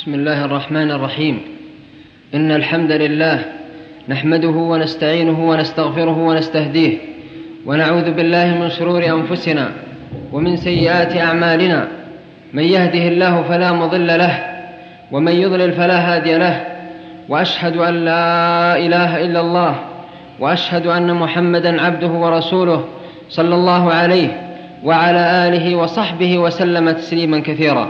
بسم الله الرحمن الرحيم. إن الحمد لله نحمده ونستعينه ونستغفره ونستهديه، ونعوذ بالله من شرور أنفسنا ومن سيئات أعمالنا. من يهده الله فلا مضل له، ومن يضلل فلا هادي له. وأشهد أن لا إله إلا الله، وأشهد أن محمدًا عبده ورسوله صلى الله عليه وعلى آله وصحبه وسلم تسليما كثيرا.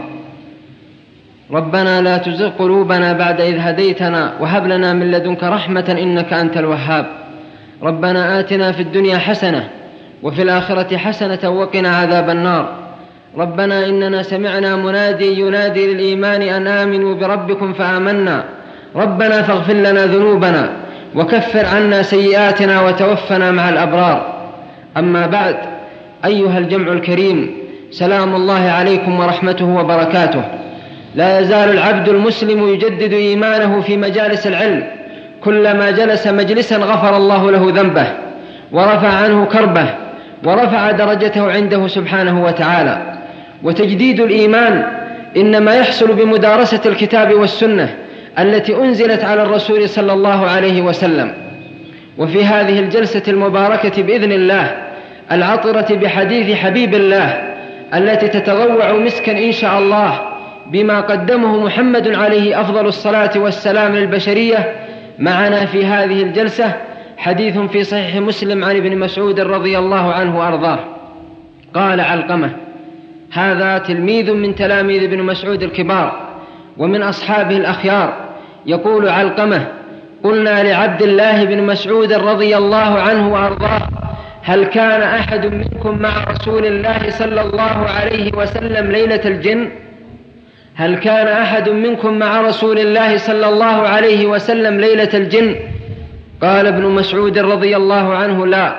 ربنا لا تزغ قلوبنا بعد إذ هديتنا، وهب لنا من لدنك رحمة إنك أنت الوهاب. ربنا آتنا في الدنيا حسنة وفي الآخرة حسنة وقنا عذاب النار. ربنا إننا سمعنا منادي ينادي للإيمان أن آمنوا بربكم فآمنا. ربنا فاغفر لنا ذنوبنا وكفر عنا سيئاتنا وتوفنا مع الأبرار. أما بعد، أيها الجمع الكريم، سلام الله عليكم ورحمته وبركاته. لا يزال العبد المسلم يجدد إيمانه في مجالس العلم، كلما جلس مجلسا غفر الله له ذنبه ورفع عنه كربه ورفع درجته عنده سبحانه وتعالى. وتجديد الإيمان إنما يحصل بمدارسة الكتاب والسنة التي أنزلت على الرسول صلى الله عليه وسلم. وفي هذه الجلسة المباركة بإذن الله العطرة بحديث حبيب الله التي تتضوع مسكا إن شاء الله بما قدمه محمد عليه أفضل الصلاة والسلام للبشرية، معنا في هذه الجلسة حديث في صحيح مسلم عن ابن مسعود رضي الله عنه وأرضاه. قال علقمة، هذا تلميذ من تلاميذ ابن مسعود الكبار ومن أصحابه الأخيار، يقول علقمة: قلنا لعبد الله بن مسعود رضي الله عنه وأرضاه: هل كان أحد منكم مع رسول الله صلى الله عليه وسلم ليلة الجن؟ هل كان أحد منكم مع رسول الله صلى الله عليه وسلم ليلة الجن؟ قال ابن مسعود رضي الله عنه: لا،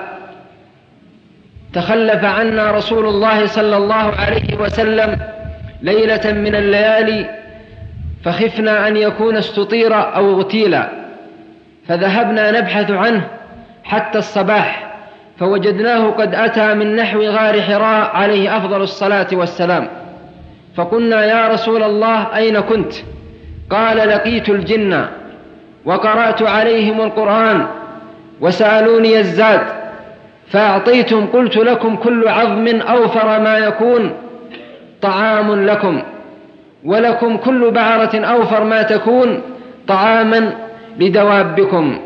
تخلف عنا رسول الله صلى الله عليه وسلم ليلة من الليالي، فخفنا أن يكون استطير أو اغتيلا، فذهبنا نبحث عنه حتى الصباح، فوجدناه قد أتى من نحو غار حراء عليه أفضل الصلاة والسلام. فقلنا: يا رسول الله، أين كنت؟ قال: لقيت الجن وقرأت عليهم القرآن وسألوني الزاد فأعطيتهم، قلت لكم: كل عظم أوفر ما يكون طعام لكم، ولكم كل بعرة أوفر ما تكون طعاما لدوابكم.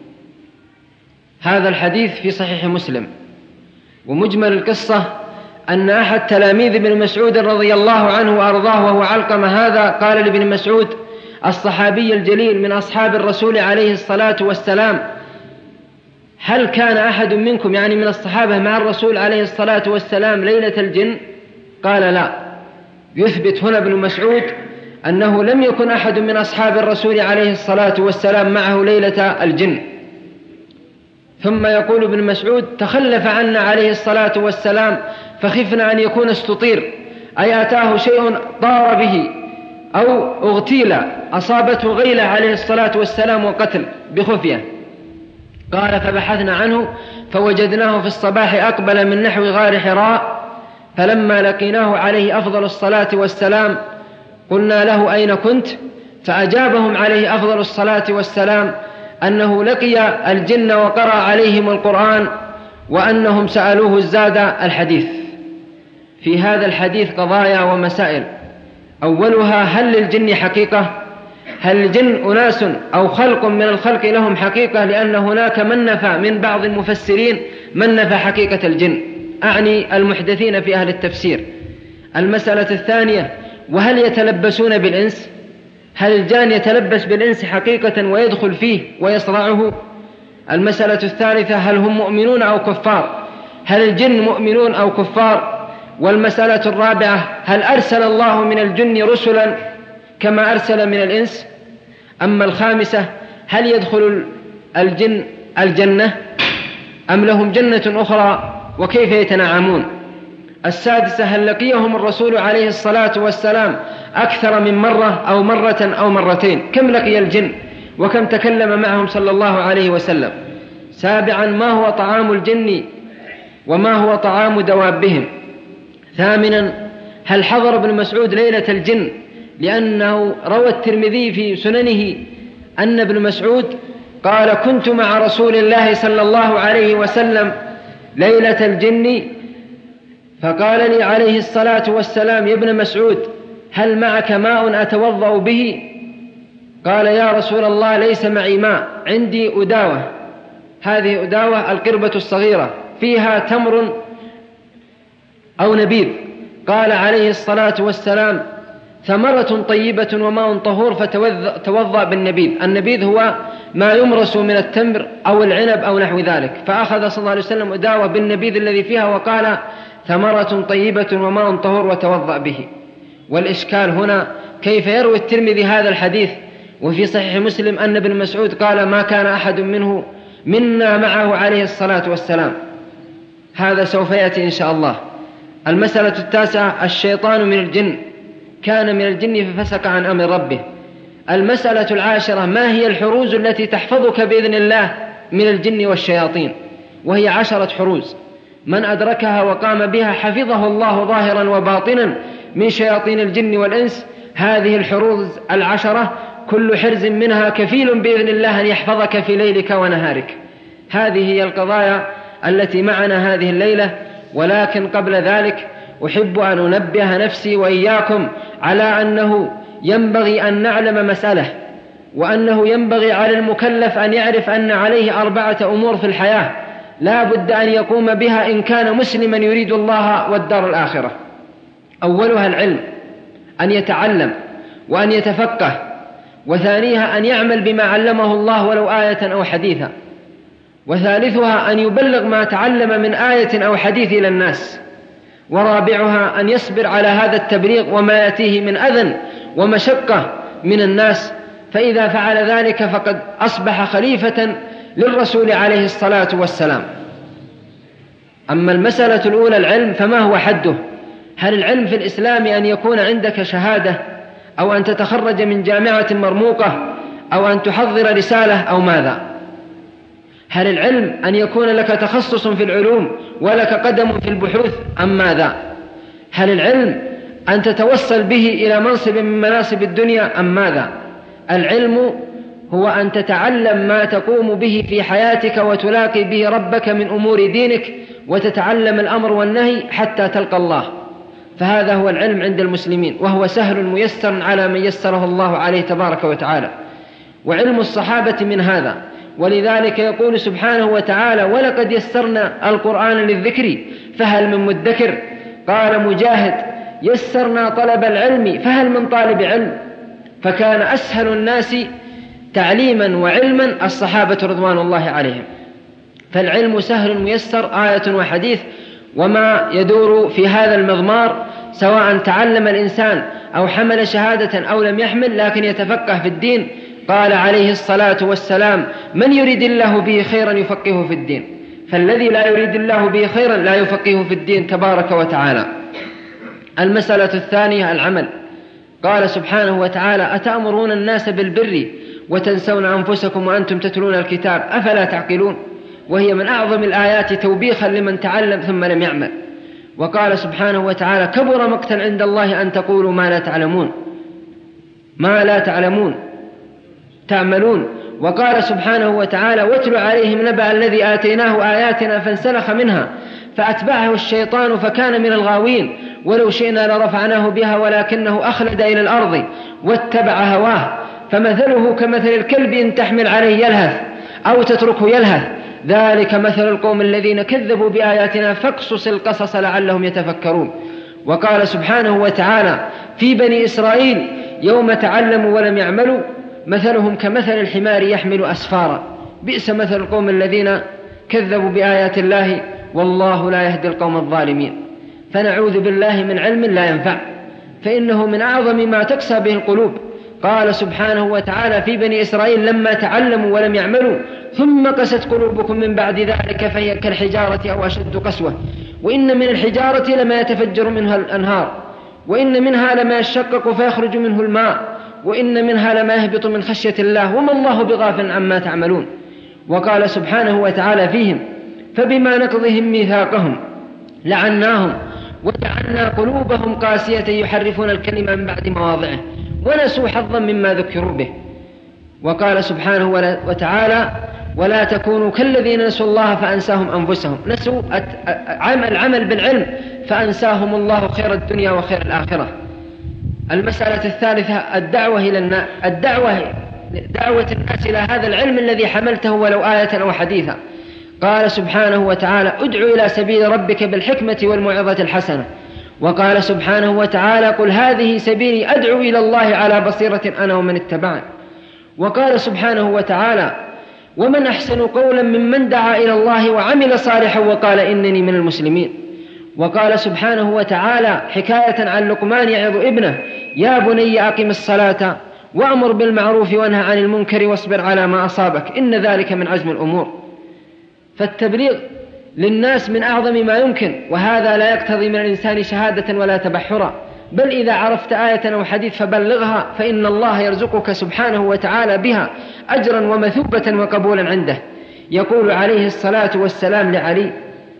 هذا الحديث في صحيح مسلم. ومجمل القصة أن أحد تلاميذ ابن مسعود رضي الله عنه وأرضاه وهو علقمة هذا قال لابن مسعود الصحابي الجليل من أصحاب الرسول عليه الصلاة والسلام: هل كان أحد منكم، يعني من الصحابة، مع الرسول عليه الصلاة والسلام ليلة الجن؟ قال: لا. يثبت هنا ابن مسعود أنه لم يكن أحد من أصحاب الرسول عليه الصلاة والسلام معه ليلة الجن. ثم يقول ابن مسعود: تخلف عنا عليه الصلاة والسلام فخفنا أن يكون استطير، أي أتاه شيء طار به أو اغتيل، أصابته غيلة عليه الصلاة والسلام وقتل بخفية. قال: فبحثنا عنه فوجدناه في الصباح أقبل من نحو غار حراء، فلما لقيناه عليه أفضل الصلاة والسلام قلنا له: أين كنت؟ فأجابهم عليه أفضل الصلاة والسلام أنه لقي الجن وقرأ عليهم القرآن وأنهم سألوه الزاد. الحديث في هذا الحديث قضايا ومسائل. أولها: هل للجن حقيقة؟ هل الجن أناس أو خلق من الخلق لهم حقيقة؟ لأن هناك من نفى من بعض المفسرين من نفى حقيقة الجن، أعني المحدثين في أهل التفسير. المسألة الثانية: وهل يتلبسون بالإنس؟ هل الجان يتلبس بالإنس حقيقة ويدخل فيه ويصرعه؟ المسألة الثالثة: هل هم مؤمنون أو كفار؟ هل الجن مؤمنون أو كفار؟ والمسألة الرابعة: هل أرسل الله من الجن رسلا كما أرسل من الإنس؟ أما الخامسة: هل يدخل الجن الجنة أم لهم جنة أخرى وكيف يتنعمون؟ السادسة: هل لقيهم الرسول عليه الصلاة والسلام أكثر من مرة أو مرة أو مرتين؟ كم لقي الجن وكم تكلم معهم صلى الله عليه وسلم؟ سابعا: ما هو طعام الجن وما هو طعام دوابهم؟ ثامنا: هل حضر ابن مسعود ليلة الجن لأنه روى الترمذي في سننه أن ابن مسعود قال: كنت مع رسول الله صلى الله عليه وسلم ليلة الجن، فقال لي عليه الصلاة والسلام: يا ابن مسعود، هل معك ماء أتوضأ به؟ قال: يا رسول الله، ليس معي ماء، عندي أداوة. هذه أداوة القربة الصغيرة فيها تمر أو نبيذ. قال عليه الصلاة والسلام: ثمرة طيبة وماء طهور، فتوضأ بالنبيذ. النبيذ هو ما يمرس من التمر أو العنب أو نحو ذلك. فأخذ صلى الله عليه وسلم أداوة بالنبيذ الذي فيها وقال: ثمرة طيبة وماء طهور، وتوضأ به. والإشكال هنا كيف يروي الترمذي هذا الحديث وفي صحيح مسلم أن ابن مسعود قال: ما كان أحد منا معه عليه الصلاة والسلام. هذا سوف يأتي إن شاء الله. المسألة 9: الشيطان من الجن، كان من الجن ففسق عن أمر ربه. المسألة 10: ما هي الحروز التي تحفظك بإذن الله من الجن والشياطين؟ وهي 10 حروز، من أدركها وقام بها حفظه الله ظاهرا وباطنا من شياطين الجن والإنس. هذه الحروز 10 كل حرز منها كفيل بإذن الله أن يحفظك في ليلك ونهارك. هذه هي القضايا التي معنا هذه الليلة. ولكن قبل ذلك أحب أن أنبه نفسي وإياكم على أنه ينبغي أن نعلم مسألة، وأنه ينبغي على المكلف أن يعرف أن عليه 4 أمور في الحياة لا بد أن يقوم بها إن كان مسلما يريد الله والدار الآخرة. أولها العلم، أن يتعلم وأن يتفقه. وثانيها أن يعمل بما علمه الله ولو آية أو حديثا. وثالثها أن يبلغ ما تعلم من آية أو حديث إلى الناس. ورابعها أن يصبر على هذا التبليغ وما يأتيه من أذى ومشقة من الناس، فإذا فعل ذلك فقد أصبح خليفة للرسول عليه الصلاة والسلام. أما المسألة الأولى العلم، فما هو حده؟ هل العلم في الإسلام أن يكون عندك شهادة، أو أن تتخرج من جامعة مرموقة، أو أن تحضر رسالة، أو ماذا؟ هل العلم أن يكون لك تخصص في العلوم ولك قدم في البحوث، أم ماذا؟ هل العلم أن تتوصل به إلى منصب من مناصب الدنيا، أم ماذا؟ العلم هو أن تتعلم ما تقوم به في حياتك وتلاقي به ربك من أمور دينك، وتتعلم الأمر والنهي حتى تلقى الله. فهذا هو العلم عند المسلمين، وهو سهل ميسر على من يسره الله عليه تبارك وتعالى. وعلم الصحابة من هذا، ولذلك يقول سبحانه وتعالى: ولقد يسرنا القرآن للذكر فهل من مدكر. قال مجاهد: يسرنا طلب العلم فهل من طالب علم. فكان أسهل الناس تعليما وعلما الصحابة رضوان الله عليهم. فالعلم سهل ميسر، آية وحديث وما يدور في هذا المضمار، سواء تعلم الإنسان أو حمل شهادة أو لم يحمل، لكن يتفقه في الدين. قال عليه الصلاة والسلام: من يريد الله به خيرا يفقهه في الدين. فالذي لا يريد الله به خيرا لا يفقهه في الدين تبارك وتعالى. المسألة 2: العمل. قال سبحانه وتعالى: أتأمرون الناس بالبر وتنسون أنفسكم وأنتم تتلون الكتاب أفلا تعقلون. وهي من أعظم الآيات توبيخا لمن تعلم ثم لم يعمل. وقال سبحانه وتعالى: كبر مقتا عند الله أن تقولوا ما لا تعملون. وقال سبحانه وتعالى: واتل عليهم نبأ الذي آتيناه آياتنا فانسلخ منها فأتبعه الشيطان فكان من الغاوين ولو شئنا لرفعناه بها ولكنه أخلد إلى الأرض واتبع هواه فمثله كمثل الكلب إن تحمل عليه يلهث أو تتركه يلهث ذلك مثل القوم الذين كذبوا بآياتنا فاقصص القصص لعلهم يتفكرون. وقال سبحانه وتعالى في بني إسرائيل يوم تعلموا ولم يعملوا مثلهم كمثل الحمار يحمل أسفارا بئس مثل القوم الذين كذبوا بآيات الله والله لا يهدي القوم الظالمين. فنعوذ بالله من علم لا ينفع، فإنه من أعظم ما تكسى به القلوب. قال سبحانه وتعالى في بني إسرائيل لما تعلموا ولم يعملوا ثم قست قلوبكم من بعد ذلك فهي كالحجارة أو أشد قسوة وإن من الحجارة لما يتفجر منها الأنهار وإن منها لما يشقق فيخرج منه الماء وإن منها لما يهبط من خشية الله وما الله بغافل عما تعملون. وقال سبحانه وتعالى فيهم فبما نقضهم ميثاقهم لعناهم وجعلنا قلوبهم قاسية يحرفون الكلمة من بعد مواضعه ونسوا حظا مما ذكروا به. وقال سبحانه وتعالى: ولا تكونوا كالذين نسوا الله فأنساهم أنفسهم. نسوا العمل بالعلم فأنساهم الله خير الدنيا وخير الآخرة. المسألة الثالثة دعوة الناس إلى هذا العلم الذي حملته ولو آية أو حديثا. قال سبحانه وتعالى: ادع إلى سبيل ربك بالحكمة والموعظة الحسنة. وقال سبحانه وتعالى: قل هذه سبيلي أدعو إلى الله على بصيرة أنا ومن اتبعني. وقال سبحانه وتعالى: ومن أحسن قولا ممن دعا إلى الله وعمل صالحا وقال إنني من المسلمين. وقال سبحانه وتعالى حكاية عن لقمان يعظ ابنه: يا بني أقم الصلاة وأمر بالمعروف وانهى عن المنكر واصبر على ما أصابك إن ذلك من عزم الأمور. فالتبليغ للناس من أعظم ما يمكن، وهذا لا يقتضي من الإنسان شهادة ولا تبحرا، بل إذا عرفت آية أو حديث فبلغها، فإن الله يرزقك سبحانه وتعالى بها أجرا ومثوبة وقبولا عنده. يقول عليه الصلاة والسلام لعلي: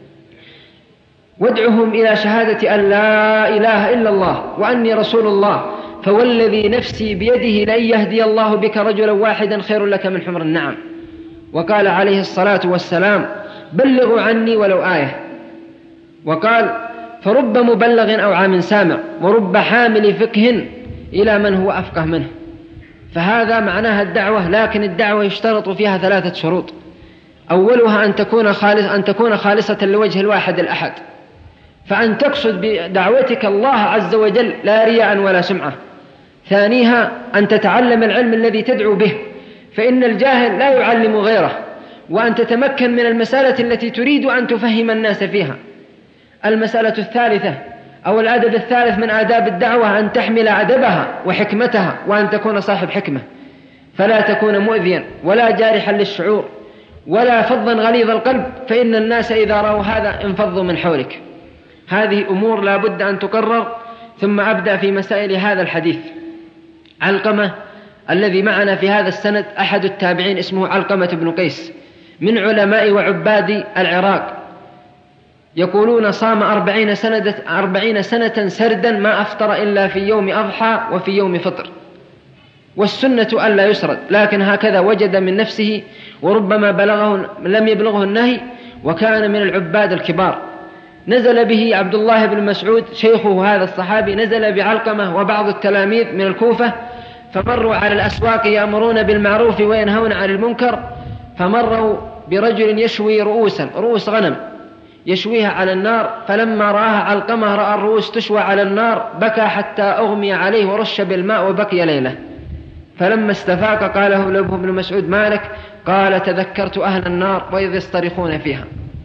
وادعهم إلى شهادة أن لا إله إلا الله وأني رسول الله، فوالذي نفسي بيده لن يهدي الله بك رجلا واحدا خير لك من حمر النعم. وقال عليه الصلاة والسلام: بلغوا عني ولو آية. وقال: فرب مبلغ أو عام سامع، ورب حامل فقه إلى من هو أفقه منه. فهذا معناها الدعوة، لكن الدعوة يشترط فيها 3 شروط. أولها أن تكون خالصة لوجه الواحد الأحد، فأن تقصد بدعوتك الله عز وجل لا رياء ولا سمعة. ثانيها أن تتعلم العلم الذي تدعو به، فإن الجاهل لا يعلم غيره، وأن تتمكن من المسألة التي تريد أن تفهم الناس فيها. المسألة الثالثة أو الأدب الثالث من آداب الدعوة أن تحمل أدبها وحكمتها، وأن تكون صاحب حكمة، فلا تكون مؤذيا ولا جارحا للشعور ولا فظا غليظ القلب، فإن الناس إذا رأوا هذا انفضوا من حولك. هذه أمور لا بد أن تقرر. ثم أبدأ في مسائل هذا الحديث. علقمة الذي معنا في هذا السند أحد التابعين اسمه علقمة بن قيس، من علماء وعباد العراق. يقولون صام 40 سنة سردا ما أفطر إلا في يوم أضحى وفي يوم فطر، والسنة ألا يسرد، لكن هكذا وجد من نفسه، وربما لم يبلغه النهي، وكان من العباد الكبار. نزل به عبد الله بن مسعود شيخه هذا الصحابي، نزل بعلقمة وبعض التلاميذ من الكوفة، فمروا على الأسواق يأمرون بالمعروف وينهون عن المنكر، فمروا برجل يشوي رؤوس غنم يشويها على النار، فلما رآها علقمة رأى الرؤوس تشوى على النار بكى حتى أغمي عليه ورش بالماء وبقي ليلة. فلما استفاق قال له ابن مسعود: مالك؟ قال: تذكرت أهل النار وإذ يصطرخون فيها.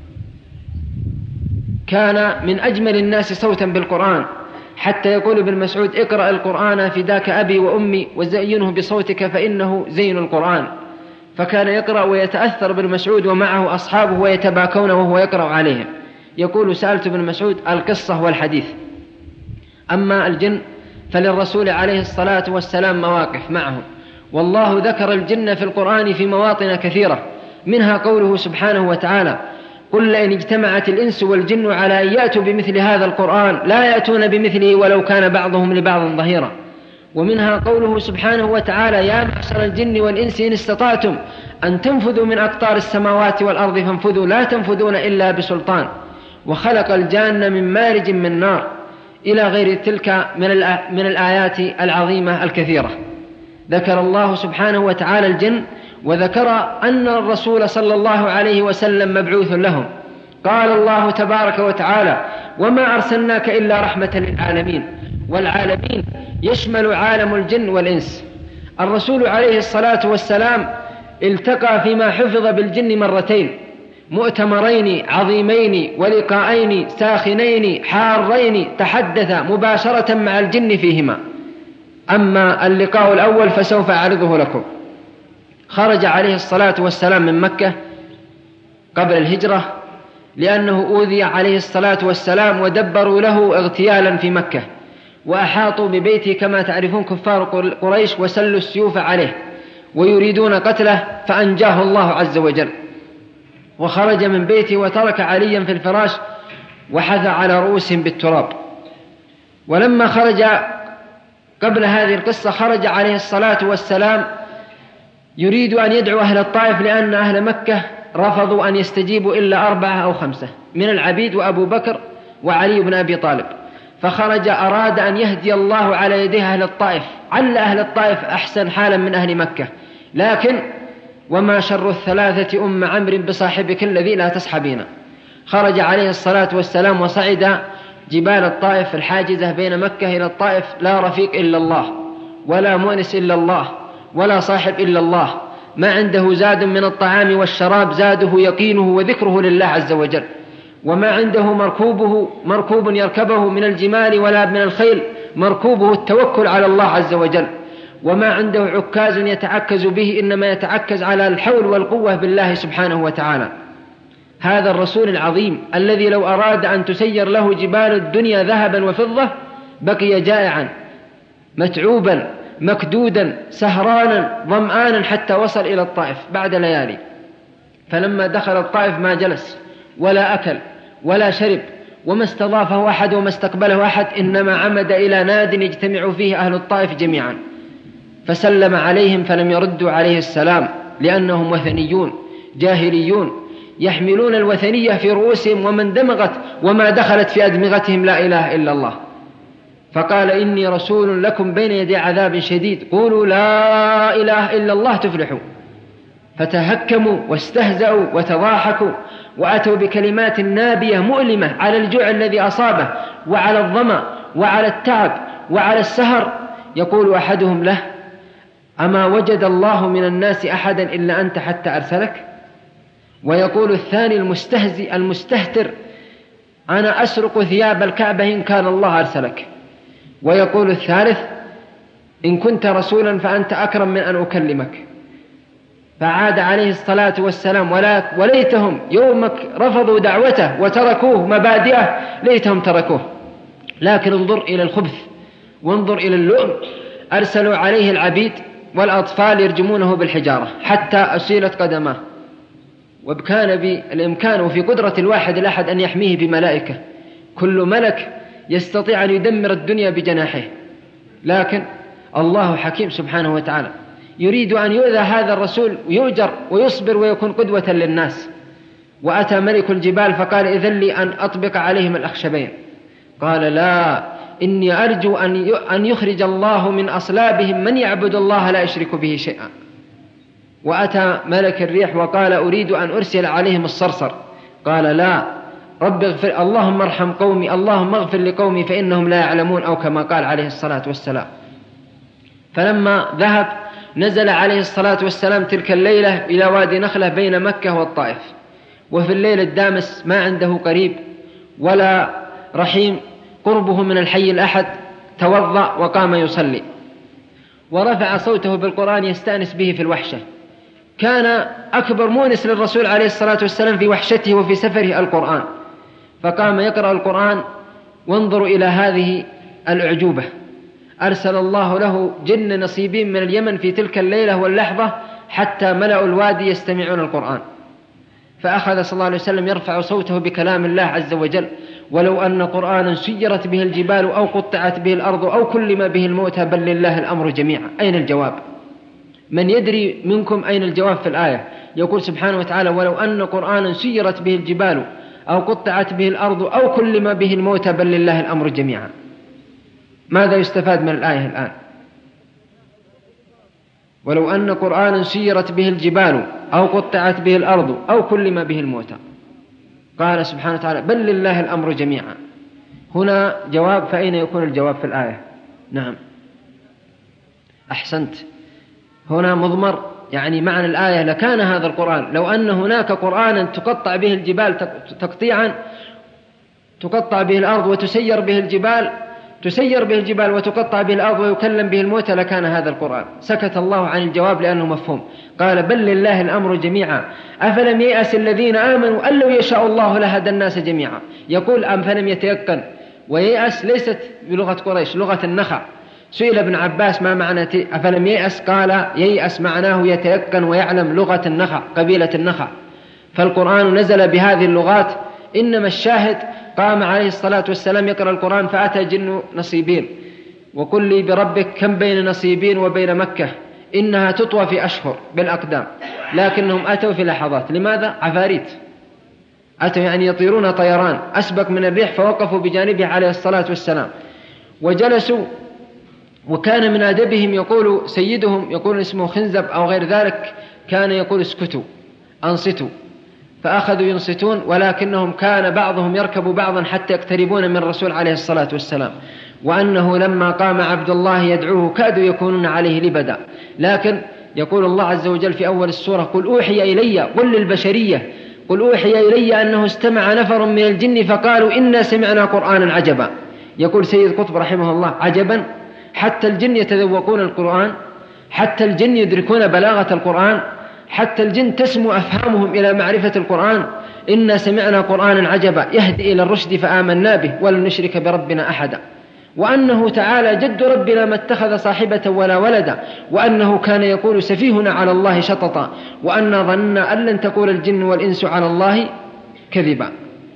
كان من أجمل الناس صوتا بالقرآن، حتى يقول ابن مسعود: اقرأ القرآن فداك أبي وأمي وزينه بصوتك فإنه زين القرآن. فكان يقرأ ويتأثر ابن مسعود ومعه أصحابه ويتباكون وهو يقرأ عليهم. يقول: سألت ابن مسعود القصة والحديث. أما الجن فللرسول عليه الصلاة والسلام مواقف معهم، والله ذكر الجن في القرآن في مواطن كثيرة، منها قوله سبحانه وتعالى: قل لئن اجتمعت الإنس والجن على أن يأتوا بمثل هذا القرآن لا يأتون بمثله ولو كان بعضهم لبعض ظهيرا. ومنها قوله سبحانه وتعالى: يا معشر الجن والإنس إن استطعتم أن تنفذوا من أقطار السماوات والأرض فانفذوا لا تنفذون إلا بسلطان، وخلق الجان من مارج من نار، إلى غير تلك من الآيات العظيمة الكثيرة. ذكر الله سبحانه وتعالى الجن، وذكر أن الرسول صلى الله عليه وسلم مبعوث لهم. قال الله تبارك وتعالى: وما أرسلناك إلا رحمة للعالمين. والعالمين يشمل عالم الجن والإنس. الرسول عليه الصلاة والسلام التقى فيما حفظ بالجن مرتين، مؤتمرين عظيمين ولقاءين ساخنين حارين، تحدث مباشرة مع الجن فيهما. أما اللقاء الأول فسوف أعرضه لكم. خرج عليه الصلاة والسلام من مكة قبل الهجرة، لأنه أوذي عليه الصلاة والسلام، ودبروا له اغتيالا في مكة، وأحاطوا ببيته كما تعرفون كفار قريش، وسلوا السيوف عليه ويريدون قتله، فأنجاه الله عز وجل. وخرج من بيته وترك عليا في الفراش وحث على رؤوسهم بالتراب. ولما خرج قبل هذه القصة خرج عليه الصلاة والسلام يريد أن يدعو أهل الطائف، لأن أهل مكة رفضوا أن يستجيبوا إلا 4 أو 5 من العبيد وأبو بكر وعلي بن أبي طالب. فخرج أراد أن يهدي الله على يديه أهل الطائف، عل أهل الطائف أحسن حالا من أهل مكة، لكن وما شر الثلاثة أم عمرو بصاحبك الذي لا تصحبين. خرج عليه الصلاة والسلام وصعد جبال الطائف الحاجزة بين مكة إلى الطائف، لا رفيق إلا الله، ولا مؤنس إلا الله، ولا صاحب إلا الله، ما عنده زاد من الطعام والشراب زاده يقينه وذكره لله عز وجل، وما عنده مركوب يركبه من الجمال ولا من الخيل، مركوبه التوكل على الله عز وجل، وما عنده عكاز يتعكز به، إنما يتعكز على الحول والقوة بالله سبحانه وتعالى. هذا الرسول العظيم الذي لو أراد أن تسير له جبال الدنيا ذهبا وفضة بقي جائعا متعوبا مكدودا سهرانا ظمآنا حتى وصل إلى الطائف بعد ليالي. فلما دخل الطائف ما جلس ولا أكل ولا شرب، وما استضافه أحد وما استقبله أحد، إنما عمد إلى ناد يجتمع فيه أهل الطائف جميعا، فسلم عليهم فلم يردوا عليه السلام، لأنهم وثنيون جاهليون يحملون الوثنية في رؤوسهم ومن دمغت وما دخلت في أدمغتهم لا إله إلا الله. فقال إني رسول لكم بين يدي عذاب شديد، قولوا لا إله إلا الله تفلحوا. فتهكموا واستهزأوا وتضاحكوا وأتوا بكلمات نابية مؤلمة على الجوع الذي أصابه وعلى الظمأ وعلى التعب وعلى السهر. يقول أحدهم له: أما وجد الله من الناس أحدا إلا أنت حتى أرسلك؟ ويقول الثاني المستهزئ المستهتر: أنا أسرق ثياب الكعبة إن كان الله أرسلك. ويقول الثالث: إن كنت رسولا فأنت أكرم من أن أكلمك. فعاد عليه الصلاة والسلام: وليتهم يومك رفضوا دعوته وتركوه مبادئه، ليتهم تركوه. لكن انظر إلى الخبث وانظر إلى اللؤم، أرسلوا عليه العبيد والأطفال يرجمونه بالحجارة حتى أسيلت قدماه، وكان بالإمكان وفي قدرة الواحد الأحد أن يحميه بملائكة، كل ملك يستطيع أن يدمر الدنيا بجناحه، لكن الله حكيم سبحانه وتعالى يريد أن يؤذى هذا الرسول ويؤجر ويصبر ويكون قدوة للناس. وأتى ملك الجبال فقال: إذن لي أن أطبق عليهم الأخشبين. قال: لا، إني أرجو أن يخرج الله من أصلابهم من يعبد الله لا يشرك به شيئا. وأتى ملك الريح وقال: أريد أن أرسل عليهم الصرصر. قال: لا، رب اغفر، اللهم ارحم قومي، اللهم اغفر لقومي فإنهم لا يعلمون، أو كما قال عليه الصلاة والسلام. فلما ذهب نزل عليه الصلاة والسلام تلك الليلة إلى وادي نخلة بين مكة والطائف، وفي الليل الدامس ما عنده قريب ولا رحيم قربه من الحي الأحد، توضأ وقام يصلي ورفع صوته بالقرآن يستأنس به في الوحشة. كان أكبر مونس للرسول عليه الصلاة والسلام في وحشته وفي سفره القرآن، فقام يقرأ القرآن. وانظروا إلى هذه الأعجوبة، أرسل الله له جن نصيبين من اليمن في تلك الليلة واللحظة حتى ملأوا الوادي يستمعون القرآن. فأخذ صلى الله عليه وسلم يرفع صوته بكلام الله عز وجل: ولو أن قرآنا سيرت به الجبال أو قطعت به الأرض أو كلم به الموتى بل لله الأمر جميعا. أين الجواب؟ من يدري منكم أين الجواب في الآية؟ يقول سبحانه وتعالى: ولو أن قرآنا سيرت به الجبال أو قطعت به الأرض أو كلم به الموتى بل لله الأمر جميعا. ماذا يستفاد من الآية الآن؟ ولو أن قرآنا سيرت به الجبال أو قطعت به الأرض أو كلم به الموتى. قال سبحانه وتعالى: بل لله الأمر جميعا. هنا جواب، فأين يكون الجواب في الآية؟ نعم، أحسنت، هنا مضمر، يعني معنى الآية: لكان هذا القرآن لو أن هناك قرآنا تقطع به الجبال تقطيعا، تقطع به الأرض وتسير به الجبال، تسير به الجبال وتقطع به الأرض ويكلم به الموتى، لكان هذا القرآن. سكت الله عن الجواب لأنه مفهوم. قال: بل لله الأمر جميعا أفلم ييأس الذين آمنوا أن لو يشاء الله لهدى الناس جميعا. يقول: أم فلم يتيقن، وييأس ليست بلغة قريش، لغة النخع. سئل ابن عباس: ما معنى أفلم ييأس؟ قال: ييأس معناه يتيقن ويعلم لغة النخع، قبيلة النخع. فالقرآن نزل بهذه اللغات. إنما الشاهد: قام عليه الصلاة والسلام يقرأ القرآن فأتى جن نصيبين وقل لي بربك كم بين نصيبين وبين مكة، إنها تطوى في أشهر بالأقدام، لكنهم أتوا في لحظات. لماذا؟ عفاريت، أتوا يعني يطيرون طيران أسبق من الريح، فوقفوا بجانبه عليه الصلاة والسلام وجلسوا. وكان من أدبهم يقول سيدهم، يقول اسمه خنزب أو غير ذلك، كان يقول اسكتوا أنصتوا، فأخذوا ينصتون، ولكنهم كان بعضهم يركب بعضا حتى يقتربون من الرسول عليه الصلاة والسلام، وأنه لما قام عبد الله يدعوه كادوا يكونون عليه لبدا. لكن يقول الله عز وجل في أول السورة: قل أوحي إلي، قل للبشرية، قل أوحي إلي أنه استمع نفر من الجن فقالوا إنا سمعنا قرآنا عجبا. يقول سيد قطب رحمه الله: عجبا، حتى الجن يتذوقون القرآن، حتى الجن يدركون بلاغة القرآن، حتى الجن تسمو أفهامهم إلى معرفة القرآن. إنا سمعنا قرآنا عجبا يهدي إلى الرشد فآمنا به ولن نشرك بربنا أحدا. وأنه تعالى جد ربنا ما اتخذ صاحبة ولا ولدا، وأنه كان يقول سفيهنا على الله شططا، وأنا ظننا أن لن تقول الجن والإنس على الله كذبا.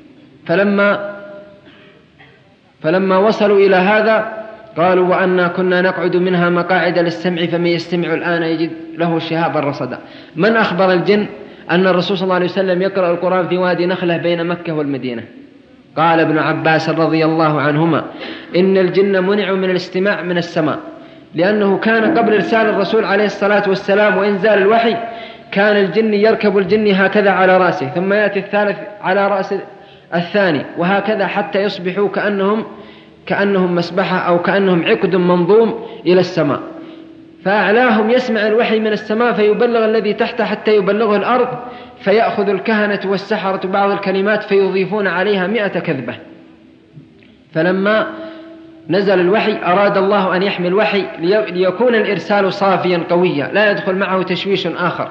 فلما وصلوا إلى هذا قالوا: وأنا كنا نقعد منها مقاعد للسمع فمن يستمع الآن يجد له شهابا رصدا. من أخبر الجن أن الرسول صلى الله عليه وسلم يقرأ القرآن في وادي نخلة بين مكة والمدينة؟ قال ابن عباس رضي الله عنهما: إن الجن منعوا من الاستماع من السماء، لأنه كان قبل إرسال الرسول عليه الصلاة والسلام وإنزال الوحي كان الجن يركب الجن هكذا على رأسه، ثم يأتي الثالث على رأس الثاني، وهكذا حتى يصبحوا كأنهم مسبحة أو كأنهم عقد منظوم إلى السماء. فأعلاهم يسمع الوحي من السماء فيبلغ الذي تحته حتى يبلغه الأرض، فيأخذ الكهنة والسحرة بعض الكلمات فيضيفون عليها 100 كذبة. فلما نزل الوحي أراد الله أن يحمي الوحي ليكون الإرسال صافيا قويا لا يدخل معه تشويش آخر،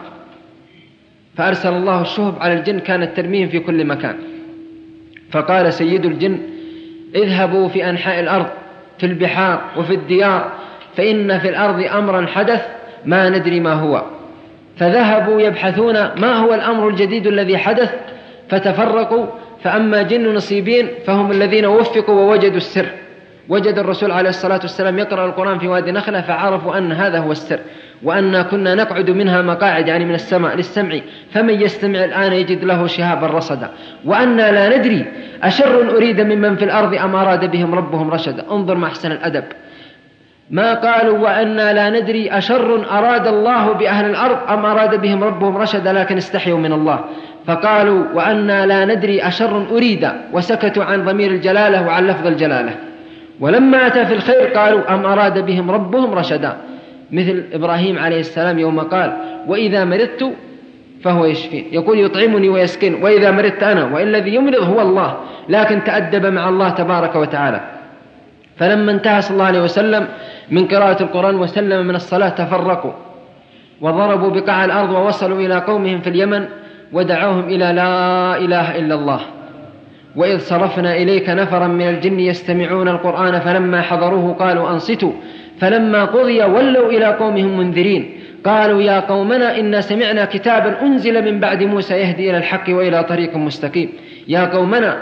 فأرسل الله الشهب على الجن كانت ترميهم في كل مكان. فقال سيد الجن: اذهبوا في أنحاء الأرض في البحار وفي الديار، فإن في الأرض أمرا حدث ما ندري ما هو. فذهبوا يبحثون ما هو الأمر الجديد الذي حدث، فتفرقوا. فأما جن نصيبين فهم الذين وفقوا ووجدوا السر، وجد الرسول عليه الصلاة والسلام يقرأ القرآن في وادي نخلة فعرفوا أن هذا هو السر. وأننا كنا نقعد منها مقاعد يعني من السماء للسمع فمن يستمع الآن يجد له شهابا رصدا. وأننا لا ندري أشر أريد ممن في الأرض أم أراد بهم ربهم رشدا. انظر ما أحسن الأدب، ما قالوا وأننا لا ندري أشر أراد الله بأهل الأرض أم أراد بهم ربهم رشدا، لكن استحيوا من الله فقالوا وأننا لا ندري أشر أريد، وسكتوا عن ضمير الجلالة وعن لفظ الجلالة. ولما أتى في الخير قالوا أم أراد بهم ربهم رشدا، مثل إبراهيم عليه السلام يوم قال وإذا مرضت فهو يشفين، يقول يطعمني ويسكن، وإذا مرضت أنا، وإن الذي يمرض هو الله، لكن تأدب مع الله تبارك وتعالى. فلما انتهى صلى الله عليه وسلم من قراءة القرآن وسلم من الصلاة تفرقوا وضربوا بقاع الأرض ووصلوا إلى قومهم في اليمن ودعوهم إلى لا إله إلا الله. وإذ صرفنا إليك نفرا من الجن يستمعون القرآن فلما حضروه قالوا أنصتوا فلما قضي ولوا إلى قومهم منذرين قالوا يا قومنا إنا سمعنا كتابا أنزل من بعد موسى يهدي إلى الحق وإلى طريق مستقيم. يا قومنا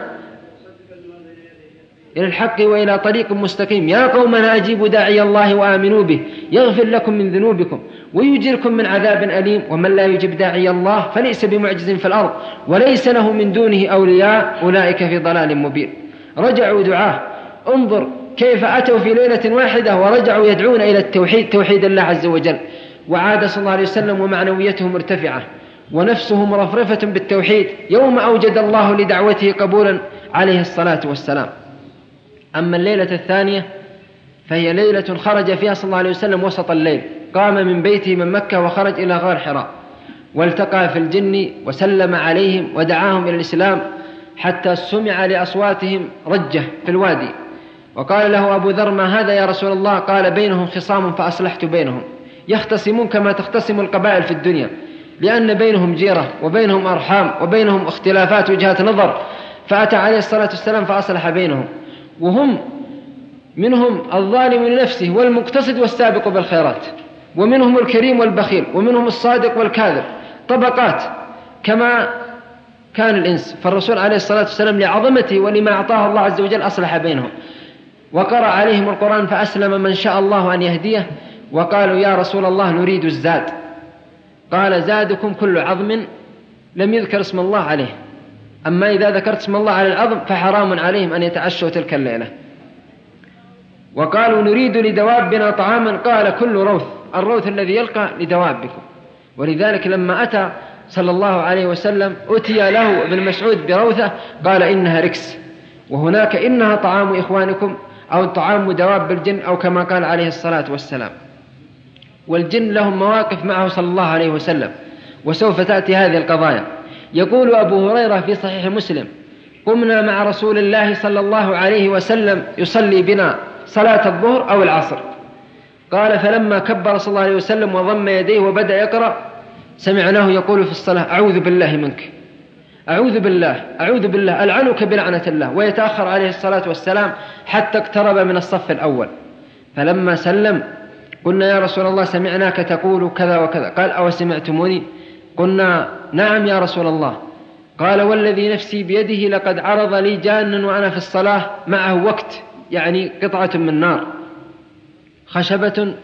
إلى الحق وإلى طريق مستقيم. يا قومنا أجيبوا داعي الله وآمنوا به يغفر لكم من ذنوبكم ويجركم من عذاب أليم. ومن لا يجب داعي الله فليس بمعجز في الأرض وليس له من دونه أولياء أولئك في ضلال مبين. رجعوا دعاه، انظر كيف أتوا في ليلة واحدة ورجعوا يدعون إلى التوحيد، توحيد الله عز وجل. وعاد صلى الله عليه وسلم ومعنويته مرتفعة ونفسه مرفرفة بالتوحيد يوم أوجد الله لدعوته قبولا عليه الصلاة والسلام. أما الليلة الثانية فهي ليلة خرج فيها صلى الله عليه وسلم وسط الليل، قام من بيته من مكة وخرج إلى غار حراء والتقى في الجن وسلم عليهم ودعاهم إلى الإسلام حتى سمع لأصواتهم رجة في الوادي. وقال له أبو ذر ما هذا يا رسول الله؟ قال بينهم خصام فأصلحت بينهم. يختصمون كما تختصم القبائل في الدنيا، لأن بينهم جيرة وبينهم أرحام وبينهم اختلافات وجهات نظر، فأتى عليه الصلاة والسلام فأصلح بينهم. وهم منهم الظالم لنفسه والمقتصد والسابق بالخيرات، ومنهم الكريم والبخيل، ومنهم الصادق والكاذب، طبقات كما كان الإنس. فالرسول عليه الصلاة والسلام لعظمته ولما أعطاه الله عز وجل أصلح بينهم. وقرأ عليهم القرآن فأسلم من شاء الله أن يهديه، وقالوا يا رسول الله نريد الزاد، قال زادكم كل عظم لم يذكر اسم الله عليه، أما إذا ذكرت اسم الله على العظم فحرام عليهم أن يتعشوا تلك الليلة. وقالوا نريد لدوابنا طعاما، قال كل روث، الروث الذي يلقى لدوابكم. ولذلك لما أتى صلى الله عليه وسلم أتي له ابن مسعود بروثة قال إنها ركس، وهناك إنها طعام إخوانكم أو طعام دواب الجن، أو كما قال عليه الصلاة والسلام. والجن لهم مواقف معه صلى الله عليه وسلم، وسوف تأتي هذه القضايا. يقول أبو هريرة في صحيح مسلم قمنا مع رسول الله صلى الله عليه وسلم يصلي بنا صلاة الظهر أو العصر، قال فلما كبر صلى الله عليه وسلم وضم يديه وبدأ يقرأ سمعناه يقول في الصلاة أعوذ بالله منك، أعوذ بالله، أعوذ بالله، ألعنك بلعنة الله، ويتأخر عليه الصلاة والسلام حتى اقترب من الصف الأول. فلما سلم قلنا يا رسول الله سمعناك تقول كذا وكذا، قال أو سمعتموني؟ قلنا نعم يا رسول الله. قال والذي نفسي بيده لقد عرض لي جان وأنا في الصلاة معه وقت، يعني قطعة من نار، خشبة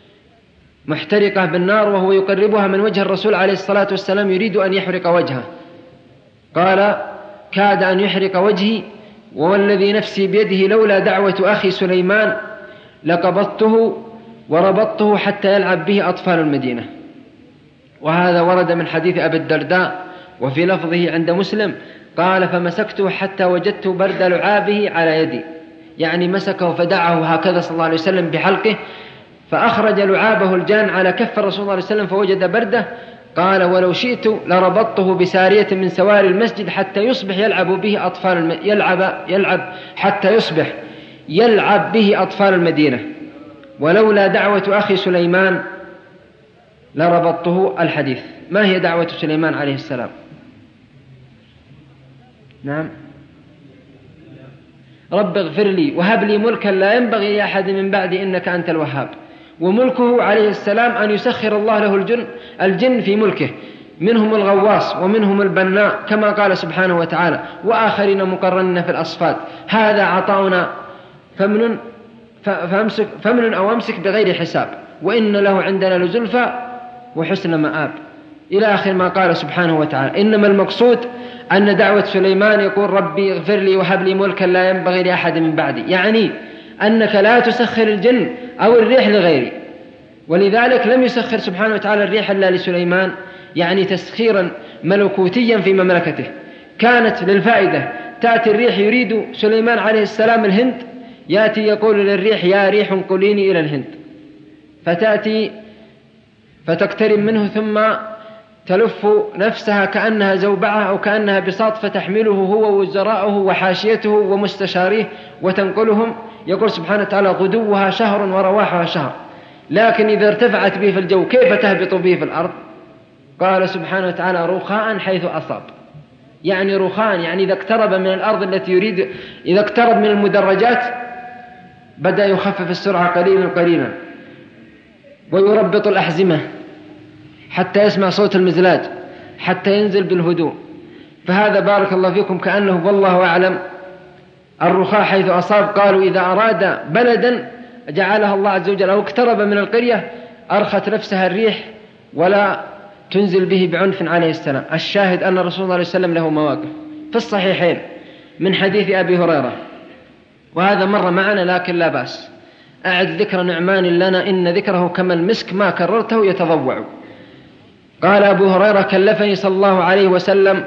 محترقة بالنار، وهو يقربها من وجه الرسول عليه الصلاة والسلام يريد أن يحرق وجهه، قال كاد أن يحرق وجهي، والذي نفسي بيده لولا دعوة أخي سليمان لقبضته وربطته حتى يلعب به أطفال المدينة. وهذا ورد من حديث أبي الدرداء، وفي لفظه عند مسلم قال فمسكته حتى وجدت برد لعابه على يدي، يعني مسكه فدعه هكذا صلى الله عليه وسلم بحلقه، فأخرج لعابه الجان على كف الرسول صلى الله عليه وسلم فوجد برده. قال ولو شئت لربطته بسارية من سواري المسجد حتى يصبح يلعب به أطفال يلعب حتى يصبح يلعب به أطفال المدينة، ولولا دعوة أخي سليمان لربطته. الحديث ما هي دعوة سليمان عليه السلام؟ نعم رب اغفر لي وهب لي ملكا لا ينبغي لأحد من بعدي إنك أنت الوهاب. وملكه عليه السلام أن يسخر الله له الجن في ملكه، منهم الغواص ومنهم البناء كما قال سبحانه وتعالى وآخرين مقرنين في الأصفاد، هذا عطاؤنا فمن أو أمسك بغير حساب وإن له عندنا لزلفى وحسن مآب، إلى آخر ما قال سبحانه وتعالى. إنما المقصود أن دعوة سليمان يقول ربي اغفر لي وهب لي ملكا لا ينبغي لأحد من بعدي، يعني أنك لا تسخر الجن أو الريح لغيري. ولذلك لم يسخر سبحانه وتعالى الريح إلا لسليمان، يعني تسخيرا ملكوتيا في مملكته، كانت للفائدة. تأتي الريح يريد سليمان عليه السلام الهند، يأتي يقول للريح يا ريح قليني إلى الهند، فتأتي فتقترب منه ثم تلف نفسها كأنها زوبعة أو كأنها بساط فتحمله هو ووزراءه وحاشيته ومستشاريه وتنقلهم. يقول سبحانه وتعالى غدوها شهر ورواحها شهر، لكن إذا ارتفعت به في الجو كيف تهبط به في الأرض؟ قال سبحانه وتعالى رخاء حيث أصاب، يعني رخاء، يعني إذا اقترب من الأرض التي يريد، إذا اقترب من المدرجات بدأ يخفف السرعة قليلا قليلا ويربط الأحزمة حتى يسمع صوت المزلاج حتى ينزل بالهدوء. فهذا بارك الله فيكم كأنه والله أعلم الرخاء حيث أصاب. قالوا إذا أراد بلدا جعلها الله عز وجل أو اقترب من القرية أرخت نفسها الريح ولا تنزل به بعنف عليه السلام. الشاهد أن الرسول صلى الله عليه وسلم له مواقف في الصحيحين من حديث أبي هريرة، وهذا مر معنا لكن لا بأس. أعد ذكر نعمان لنا إن ذكره كما المسك ما كررته يتضوع. قال أبو هريرة كلفني صلى الله عليه وسلم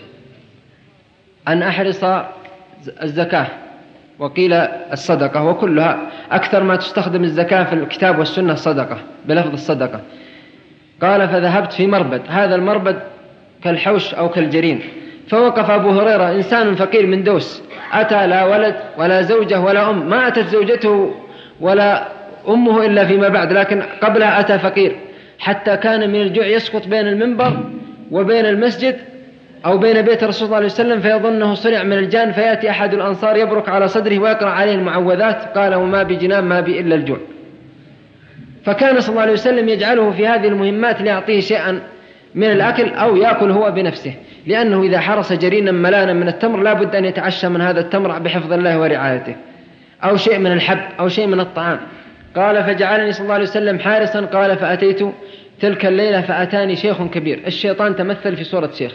أن أحرص الزكاة، وقيل الصدقة، وكلها أكثر ما تستخدم الزكاة في الكتاب والسنة الصدقة بلفظ الصدقة. قال فذهبت في مربد، هذا المربد كالحوش أو كالجرين، فوقف أبو هريرة إنسان فقير من دوس، أتى لا ولد ولا زوجة ولا أم، ما أتت زوجته ولا أمه إلا فيما بعد، لكن قبلها أتى فقير، حتى كان من الجوع يسقط بين المنبر وبين المسجد أو بين بيت الرسول صلى الله عليه وسلم فيظنه صنع من الجان، فيأتي أحد الأنصار يبرك على صدره ويقرأ عليه المعوذات، قال وما بجنان ما بي إلا الجوع. فكان صلى الله عليه وسلم يجعله في هذه المهمات ليعطيه شيئا من الأكل أو يأكل هو بنفسه، لأنه إذا حرس جرينا ملانا من التمر لا بد أن يتعشى من هذا التمر بحفظ الله ورعايته. أو شيء من الحب أو شيء من الطعام. قال فجعلني صلى الله عليه وسلم حارسا. قال فأتيت تلك الليلة فأتاني شيخ كبير، الشيطان تمثل في صورة شيخ،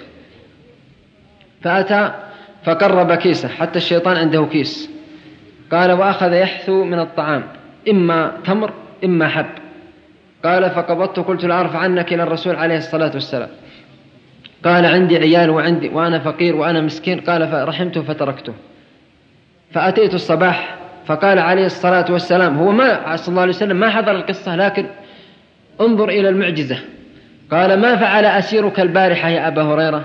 فأتى فقرب كيسه حتى الشيطان عنده كيس. قال وأخذ يحثو من الطعام، إما تمر إما حب. قال فقبضت قلت لأرفع عنك إلى الرسول عليه الصلاة والسلام. قال عندي عيال وأنا فقير وأنا مسكين. قال فرحمته فتركته. فأتيت الصباح فقال عليه الصلاة والسلام، هو ما صلى الله عليه وسلم ما حضر القصة، لكن انظر إلى المعجزة. قال ما فعل أسيرك البارحة يا أبا هريرة؟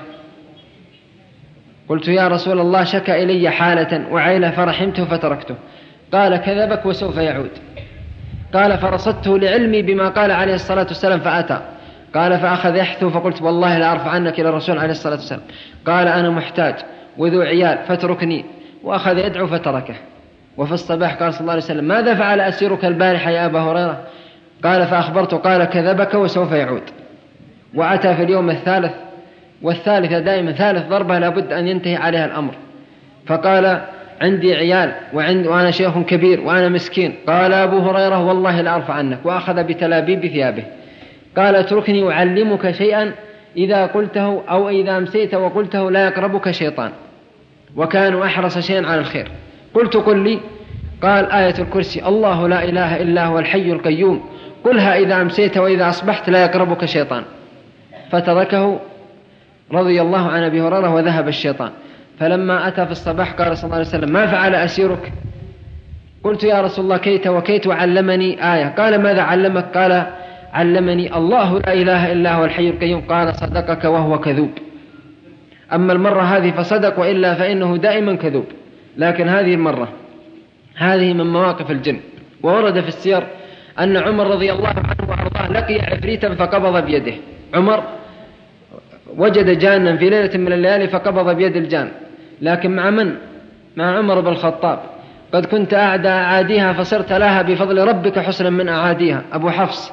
قلت يا رسول الله شكى إلي حالة وعيلة فرحمته فتركته. قال كذبك وسوف يعود. قال فرصدته لعلمي بما قال عليه الصلاة والسلام فأتى. قال فأخذ يحثو فقلت والله لا أرفع عنك إلى الرسول عليه الصلاة والسلام. قال أنا محتاج وذو عيال فاتركني، وأخذ يدعو فتركه. وفي الصباح قال صلى الله عليه وسلم ماذا فعل أسيرك البارحة يا أبا هريرة؟ قال فأخبرته. قال كذبك وسوف يعود. وأتى في اليوم الثالث، والثالثة دائما ثالث ضربة لابد أن ينتهي عليها الأمر. فقال عندي عيال وأنا شيخ كبير وأنا مسكين. قال أبو هريرة والله لا أرفع عنك، وأخذ بتلابيب ثيابه. قال اتركني أعلمك شيئا إذا قلته أو إذا أمسيت وقلته لا يقربك شيطان، وكانوا أحرص شيئا على الخير. قلت قل لي. قال آية الكرسي الله لا إله إلا هو الحي القيوم، قلها إذا أمسيت وإذا أصبحت لا يقربك شيطان. فتركه رضي الله عن أبي هريرة وذهب الشيطان. فلما أتى في الصباح قال صلى الله عليه وسلم ما فعل أسيرك؟ قلت يا رسول الله كيت وكيت وعلمني آية. قال ماذا علمك؟ قال علمني الله لا إله إلا هو الحي القيوم. قال صدقك وهو كذوب. أما المرة هذه فصدق، وإلا فإنه دائما كذوب. لكن هذه المرة هذه من مواقف الجن. وورد في السير أن عمر رضي الله عنه وأرضاه لقي عفريتا فقبض بيده. عمر وجد جانا في ليلة من الليالي فقبض بيد الجان، لكن مع من؟ مع عمر بن الخطاب. قد كنت أعدى أعاديها فصرت لها بفضل ربك حسنا من أعاديها، أبو حفص.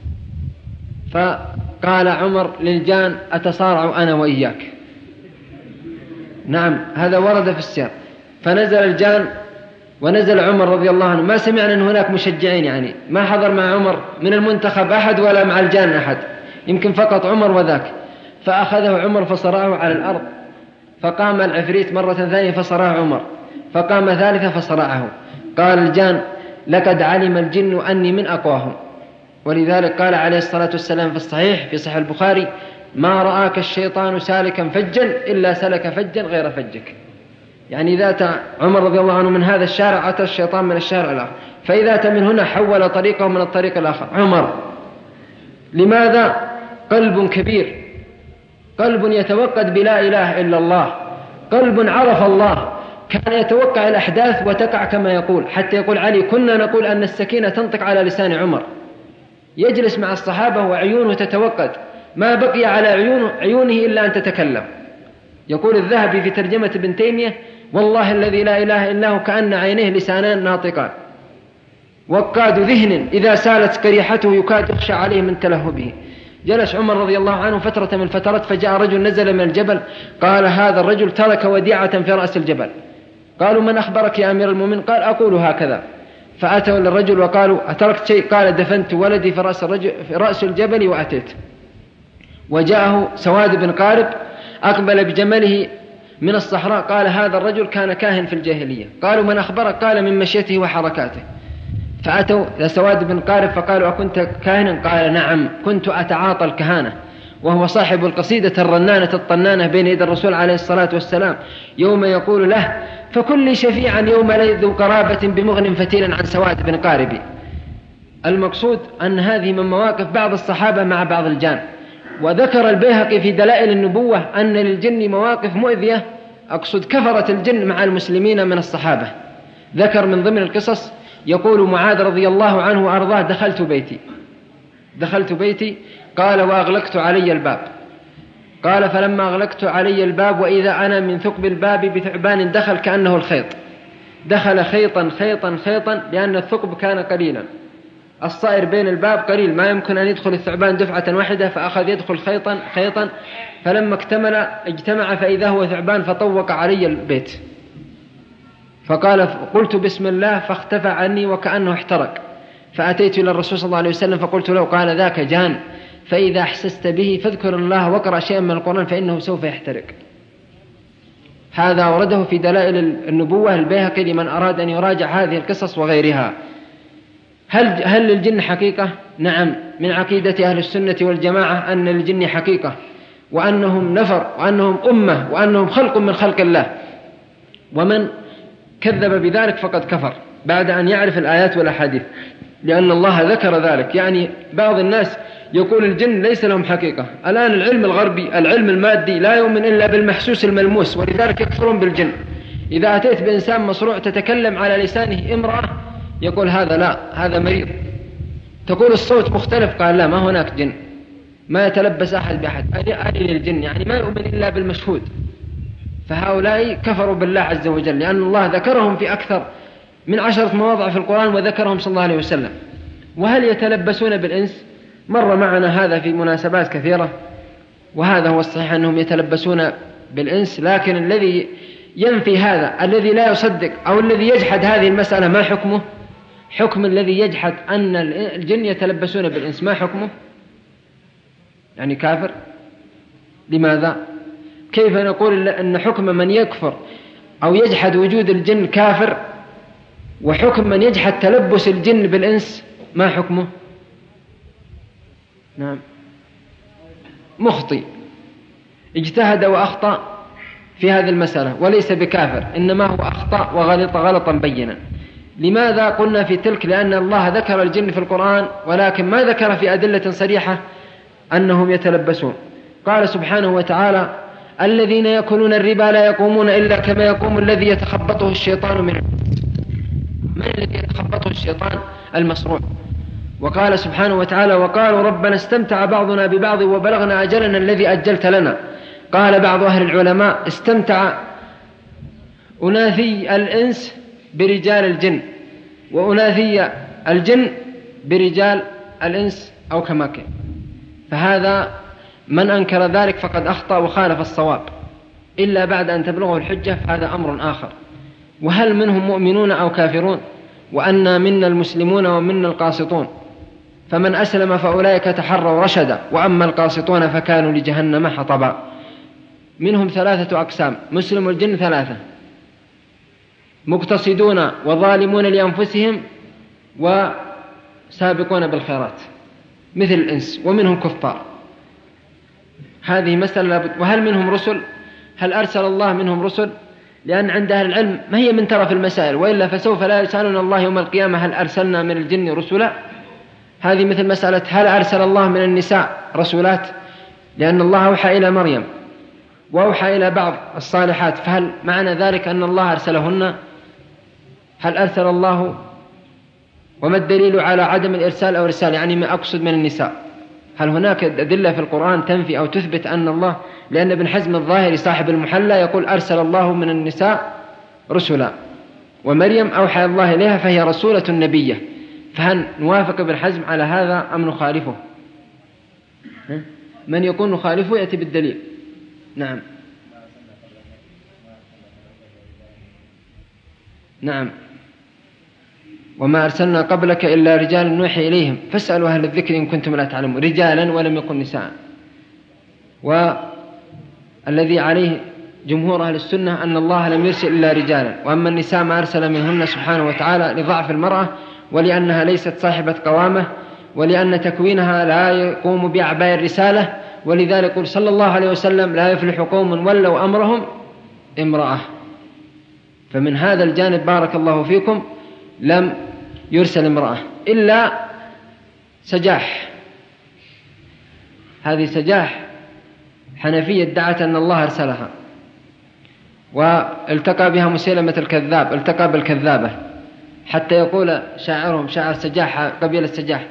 فقال عمر للجان أتصارع أنا وإياك. نعم هذا ورد في السير. فنزل الجان ونزل عمر رضي الله عنه. ما سمعنا أن هناك مشجعين، يعني ما حضر مع عمر من المنتخب أحد ولا مع الجان أحد، يمكن فقط عمر وذاك. فأخذه عمر فصرعه على الأرض، فقام العفريت مرة ثانية فصرعه عمر، فقام ثالثة فصرعه. قال الجان لقد علم الجن أني من أقواهم. ولذلك قال عليه الصلاة والسلام في الصحيح في صحيح البخاري ما رآك الشيطان سالكا فجا إلا سلك فجا غير فجك. يعني إذا أتى عمر رضي الله عنه من هذا الشارع أتى الشيطان من الشارع الآخر، فإذا أتى من هنا حول طريقه من الطريق الآخر. عمر لماذا؟ قلب كبير، قلب يتوقد بلا إله إلا الله، قلب عرف الله، كان يتوقع الأحداث وتقع كما يقول. حتى يقول علي كنا نقول أن السكينة تنطق على لسان عمر، يجلس مع الصحابة وعيونه تتوقد، ما بقي على عيونه إلا أن تتكلم. يقول الذهبي في ترجمة ابن تيمية والله الذي لا إله إلا هو كأن عينيه لسانان ناطقان، وقاد ذهن إذا سالت قريحته يكاد يخشى عليه من تلهبه. جلس عمر رضي الله عنه فترة من الفترات، فجاء رجل نزل من الجبل، قال هذا الرجل ترك وديعة في رأس الجبل. قالوا من أخبرك يا أمير المؤمنين؟ قال أقول هكذا. فأتوا للرجل وقالوا أتركت شيء؟ قال دفنت ولدي في رأس الجبل وأتيت. وجاءه سواد بن قارب أقبل بجمله من الصحراء، قال هذا الرجل كان كاهن في الجاهلية. قالوا من أخبرك؟ قال من مشيته وحركاته. فأتوا لسواد بن قارب فقالوا أكنت كاهنا؟ قال نعم كنت أتعاطى الكهانة. وهو صاحب القصيدة الرنانة الطنانة بين يد الرسول عليه الصلاة والسلام، يوم يقول له فكل شفيعا يوم ذو قرابة بمغن فتيلا عن سواد بن قارب. المقصود أن هذه من مواقف بعض الصحابة مع بعض الجان. وذكر البيهقي في دلائل النبوة أن للجن مواقف مؤذية، أقصد كفرة الجن مع المسلمين من الصحابة. ذكر من ضمن القصص يقول معاذ رضي الله عنه وأرضاه دخلت بيتي قال وأغلقت علي الباب. قال فلما أغلقت علي الباب وإذا أنا من ثقب الباب بثعبان دخل كأنه الخيط، دخل خيطا خيطا خيطا، لأن الثقب كان قليلا، الصائر بين الباب قليل، ما يمكن أن يدخل الثعبان دفعة واحدة، فأخذ يدخل خيطا خيطا، فلما اجتمع فإذا هو ثعبان فطوق علي البيت. فقال قلت بسم الله فاختفى عني وكأنه احترق، فأتيت إلى الرسول صلى الله عليه وسلم فقلت له، قال ذاك جان، فإذا أحسست به فاذكر الله واقرأ شيئا من القرآن فإنه سوف يحترق. هذا أورده في دلائل النبوة البيهقي لمن أراد أن يراجع هذه القصص وغيرها. هل للجن حقيقة؟ نعم، من عقيدة أهل السنة والجماعة أن للجن حقيقة، وأنهم نفر، وأنهم أمة، وأنهم خلق من خلق الله. ومن كذب بذلك فقد كفر بعد أن يعرف الآيات والأحاديث، لأن الله ذكر ذلك. يعني بعض الناس يقول الجن ليس لهم حقيقة. الآن العلم الغربي، العلم المادي، لا يؤمن إلا بالمحسوس الملموس، ولذلك يكفرون بالجن. إذا أتيت بإنسان مصروع تتكلم على لسانه امرأة يقول هذا لا، هذا مريض. تقول الصوت مختلف، قال لا، ما هناك جن، ما يتلبس أحد بأحد، أرني الجن، يعني ما يؤمن إلا بالمشهود. فهؤلاء كفروا بالله عز وجل، لأن الله ذكرهم في أكثر من 10 مواضع في القرآن، وذكرهم صلى الله عليه وسلم. وهل يتلبسون بالإنس؟ مر معنا هذا في مناسبات كثيرة، وهذا هو الصحيح أنهم يتلبسون بالإنس. لكن الذي ينفي هذا، الذي لا يصدق أو الذي يجحد هذه المسألة، ما حكمه؟ حكم الذي يجحد أن الجن يتلبسون بالإنس، ما حكمه؟ يعني كافر. لماذا؟ كيف نقول أن حكم من يكفر أو يجحد وجود الجن كافر، وحكم من يجحد تلبس الجن بالإنس ما حكمه؟ نعم، مخطئ، اجتهد وأخطأ في هذه المسألة، وليس بكافر، إنما هو أخطأ وغلط غلطا بينا. لماذا قلنا في تلك؟ لأن الله ذكر الجن في القرآن، ولكن ما ذكر في أدلة صريحة أنهم يتلبسون. قال سبحانه وتعالى: الذين يأكلون الربا لا يقومون إلا كما يقوم الذي يتخبطه الشيطان من الذي يتخبطه الشيطان؟ المصروع. وقال سبحانه وتعالى: وقالوا ربنا استمتع بعضنا ببعض وبلغنا أجلنا الذي أجلت لنا. قال بعض أهل العلماء: استمتع أناثي الإنس برجال الجن، وأناثي الجن برجال الإنس، أو كما كان. فهذا من أنكر ذلك فقد أخطأ وخالف الصواب، إلا بعد أن تبلغه الحجة، هذا أمر آخر. وهل منهم مؤمنون أو كافرون؟ وأنا منا المسلمون ومنا القاسطون، فمن أسلم فأولئك تحروا رشدا، وأما القاسطون فكانوا لجهنم حطبا. منهم 3 أقسام: مسلم الجن 3، مقتصدون وظالمون لأنفسهم وسابقون بالخيرات مثل الإنس، ومنهم كفار. هذه مسألة لابد. وهل منهم رسل؟ هل أرسل الله منهم رسل؟ لأن عند أهل العلم ما هي من طرف المسائل، وإلا فسوف لا يسألون الله يوم القيامة: هل أرسلنا من الجن رسلا؟ هذه مثل مسألة: هل أرسل الله من النساء رسولات؟ لأن الله أوحى إلى مريم وأوحى إلى بعض الصالحات، فهل معنى ذلك أن الله أرسلهن؟ هل أرسل الله؟ وما الدليل على عدم الإرسال أو الرسالة؟ يعني ما أقصد من النساء، هل هناك أدلة في القرآن تنفي أو تثبت أن الله؟ لأن ابن حزم الظاهري صاحب المحلى يقول: أرسل الله من النساء رسلا، ومريم أوحى الله إليها فهي رسولة نبية. فهل نوافق ابن حزم على هذا أم نخالفه؟ من يكون نخالفه يأتي بالدليل. نعم، نعم. وما أرسلنا قبلك إلا رجالا نوحي إليهم فاسألوا أهل الذكر إن كنتم لا تعلمون. رجالا ولم يكن نساء. والذي عليه جمهور أهل السنة أن الله لم يرسل إلا رجالا، وأما النساء ما أرسل منهن سبحانه وتعالى لضعف المرأة، ولأنها ليست صاحبة قوامة، ولأن تكوينها لا يقوم بأعباء الرسالة. ولذلك يقول صلى الله عليه وسلم: لا يفلح قوم ولوا أمرهم امرأة. فمن هذا الجانب بارك الله فيكم لم يرسل امرأة إلا سجاح. هذه سجاح حنفية ادعت أن الله أرسلها، والتقى بها مسيلمة الكذاب، التقى بالكذابة، حتى يقول شاعرهم، شاعر سجاح قبيلة سجاح: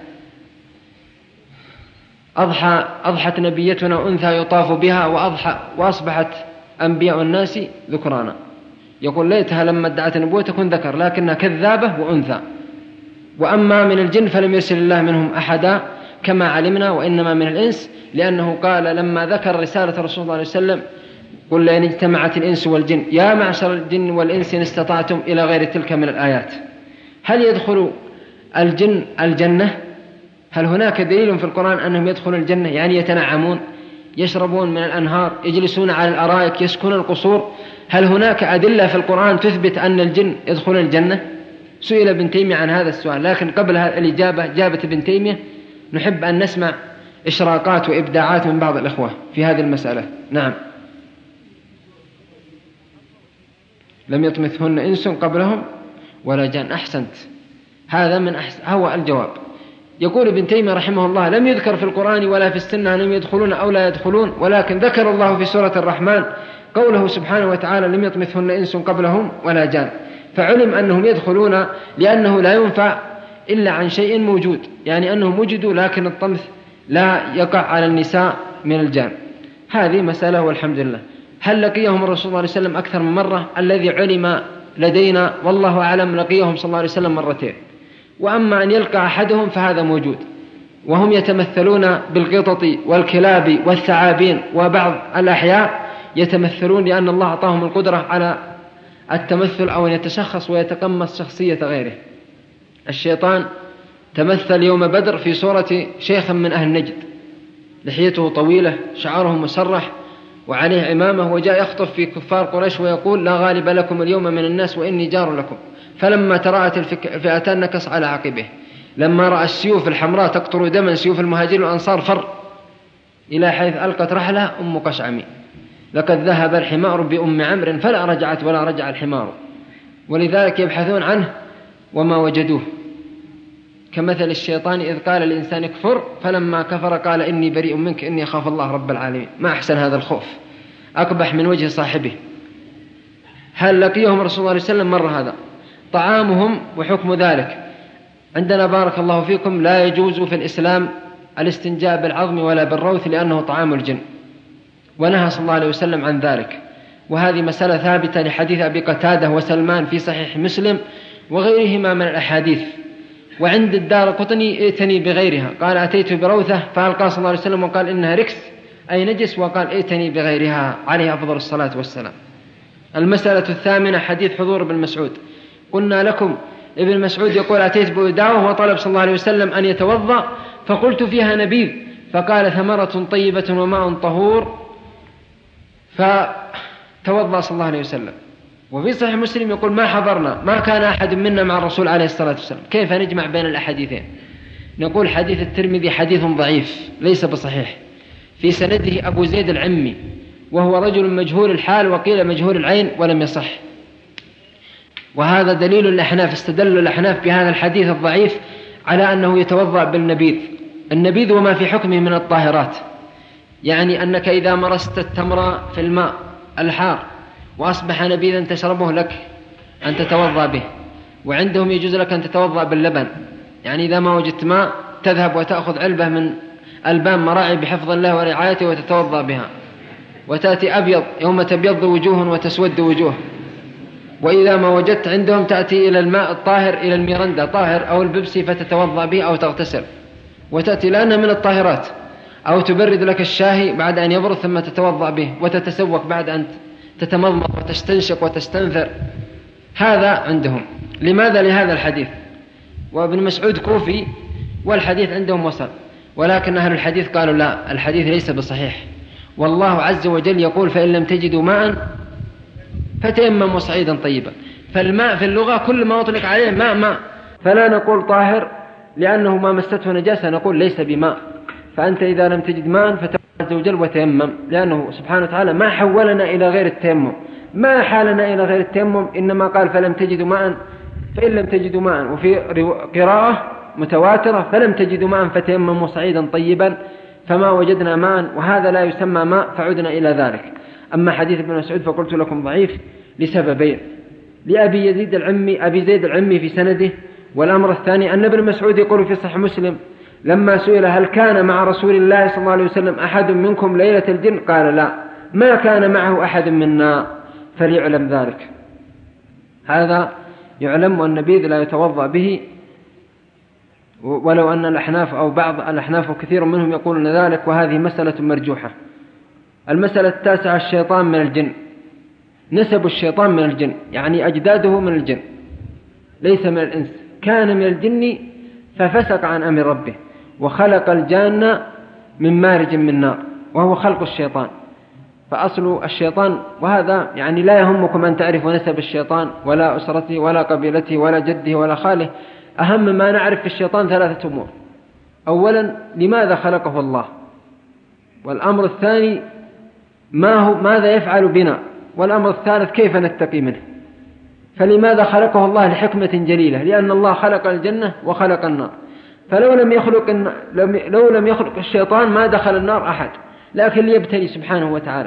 أضحت نبيتنا أنثى يطاف بها وأصبحت أنبياء الناس ذكرانا. يقول: ليتها لما ادعت النبوة تكون ذكر، لكنها كذابة وأنثى. وأما من الجن فلم يرسل الله منهم أحدا كما علمنا، وإنما من الإنس، لأنه قال لما ذكر رسالة رسول الله عليه وسلم قل لئن اجتمعت الإنس والجن يا معشر الجن والإنس إن استطعتم إلى غير تلك من الآيات. هل يدخل الجن الجنة؟ هل هناك دليل في القرآن أنهم يدخلون الجنة؟ يعني يتنعمون، يشربون من الأنهار، يجلسون على الأرائك، يسكنون القصور. هل هناك أدلة في القرآن تثبت أن الجن يدخلون الجنة؟ سئل ابن تيمية عن هذا السؤال، لكن قبل الإجابة جابة ابن تيمية نحب أن نسمع إشراقات وإبداعات من بعض الإخوة في هذه المسألة. نعم. لم يطمثهن إنس قبلهم ولا جان. أحسنت، هذا هو الجواب. يقول ابن تيمية رحمه الله: لم يذكر في القرآن ولا في السنة أنهم يدخلون أو لا يدخلون، ولكن ذكر الله في سورة الرحمن قوله سبحانه وتعالى: لم يطمثهن إنس قبلهم ولا جان، فعلم أنهم يدخلون، لأنه لا ينفع إلا عن شيء موجود، يعني أنهم وجدوا لكن الطمث لا يقع على النساء من الجان. هذه مسألة والحمد لله. هل لقيهم الرسول صلى الله عليه وسلم أكثر من مرة؟ الذي علم لدينا والله أعلم لقيهم صلى الله عليه وسلم مرتين، وأما أن يلقى أحدهم فهذا موجود، وهم يتمثلون بالقطط والكلاب والثعابين، وبعض الأحياء يتمثلون لأن الله أعطاهم القدرة على التمثل أو أن يتشخص ويتقمص شخصية غيره. الشيطان تمثل يوم بدر في صورة شيخ من أهل نجد، لحيته طويلة، شعره مسرح، وعليه عمامة، وجاء يخطب في كفار قريش ويقول: لا غالب لكم اليوم من الناس وإني جار لكم. فلما تراءت الفئتان نكص على عقبه، لما رأى السيوف الحمراء تقطر دما سيوف المهاجرين والأنصار فر إلى حيث ألقت رحلة أم قشعمي: لقد ذهب الحمار بأم عمرو فلا رجعت ولا رجع الحمار. ولذلك يبحثون عنه وما وجدوه، كمثل الشيطان إذ قال الإنسان كفر فلما كفر قال إني بريء منك إني أخاف الله رب العالمين. ما أحسن هذا الخوف، أقبح من وجه صاحبه. هل لقيهم رسول الله عليه وسلم مرة؟ هذا طعامهم وحكم ذلك. عندنا بارك الله فيكم لا يجوز في الإسلام الاستنجاء بالعظم ولا بالروث لأنه طعام الجن، ونهى صلى الله عليه وسلم عن ذلك، وهذه مسألة ثابتة لحديث أبي قتادة وسلمان في صحيح مسلم وغيرهما من الأحاديث. وعند الدارقطني: ائتني بغيرها. قال: أتيت بروثة فألقى صلى الله عليه وسلم وقال إنها ركس أي نجس، وقال: ائتني بغيرها، عليه أفضل الصلاة والسلام. المسألة الثامنة حديث حضور ابن مسعود. قلنا لكم ابن مسعود يقول: أتيت بوداوة وطلب صلى الله عليه وسلم أن يتوضأ فقلت فيها نبيذ، فقال: ثمرة طيبة وماء طهور، فتوضأ صلى الله عليه وسلم. وفي صحيح مسلم يقول: ما حضرنا، ما كان أحد منا مع الرسول عليه الصلاة والسلام. كيف نجمع بين الأحاديثين؟ نقول: حديث الترمذي حديث ضعيف ليس بصحيح، في سنده أبو زيد العمي وهو رجل مجهول الحال وقيل مجهول العين ولم يصح. وهذا دليل الأحناف، استدل الأحناف بهذا الحديث الضعيف على أنه يتوضأ بالنبيذ. النبيذ وما في حكمه من الطاهرات، يعني أنك إذا مرست التمر في الماء الحار وأصبح نبيذا تشربه لك أن تتوضأ به. وعندهم يجوز لك أن تتوضأ باللبن، يعني إذا ما وجدت ماء تذهب وتأخذ علبة من ألبان مراعي بحفظ الله ورعايته وتتوضأ بها، وتأتي أبيض يوم تبيض وجوه وتسود وجوه. وإذا ما وجدت عندهم تأتي إلى الماء الطاهر، إلى الميرندا طاهر أو البيبسي، فتتوضأ به أو تغتسل وتأتي لأنها من الطاهرات، أو تبرد لك الشاهي بعد أن يبرد ثم تتوضأ به، وتتسوق بعد أن تتمضمض وتستنشق وتستنثر. هذا عندهم. لماذا؟ لهذا الحديث. وابن مسعود كوفي والحديث عندهم وصل، ولكن أهل الحديث قالوا لا، الحديث ليس بصحيح. والله عز وجل يقول: فإن لم تجدوا ماء فتيمموا صعيدا طيبا. فالماء في اللغة كل ما أطلق عليه ماء، فلا نقول طاهر لأنه ما مسته نجاسة، نقول ليس بماء. فأنت إذا لم تجد ماء فتوضأ عز وجل وتيمم، لأنه سبحانه وتعالى ما حولنا إلى غير التيمم، ما حالنا إلى غير التيمم، إنما قال: فلم تجدوا ماء، فإن لم تجدوا ماء. وفي قراءة متواترة: فلم تجدوا ماء فتيمموا صعيدا طيبا، فما وجدنا ماء، وهذا لا يسمى ماء، فعدنا إلى ذلك. أما حديث ابن مسعود فقلت لكم ضعيف لسببين: لأبي زيد العمي في سنده، والأمر الثاني أن ابن مسعود يقول في صحيح مسلم لما سئل: هل كان مع رسول الله صلى الله عليه وسلم أحد منكم ليلة الجن؟ قال: لا، ما كان معه أحد منا، فليعلم ذلك. هذا يعلم، والنبيذ لا يتوضأ به، ولو أن الأحناف أو بعض الأحناف وكثير منهم يقولون ذلك، وهذه مسألة مرجوحة. المسألة التاسعة الشيطان من الجن. نسب الشيطان من الجن، يعني أجداده من الجن ليس من الإنس. كان من الجن ففسق عن أمر ربه وخلق الجان من مارج من نار، وهو خلق الشيطان. فأصل الشيطان، وهذا يعني لا يهمكم أن تعرفوا نسب الشيطان ولا أسرته ولا قبيلته ولا جده ولا خاله. أهم ما نعرف في الشيطان ثلاثة أمور: أولا لماذا خلقه الله، والأمر الثاني ماذا يفعل بنا، والأمر الثالث كيف نتقي منه. فلماذا خلقه الله؟ لحكمة جليلة، لأن الله خلق الجنة وخلق النار، فلو لم يخلق الشيطان ما دخل النار أحد، لكن ليبتلي سبحانه وتعالى.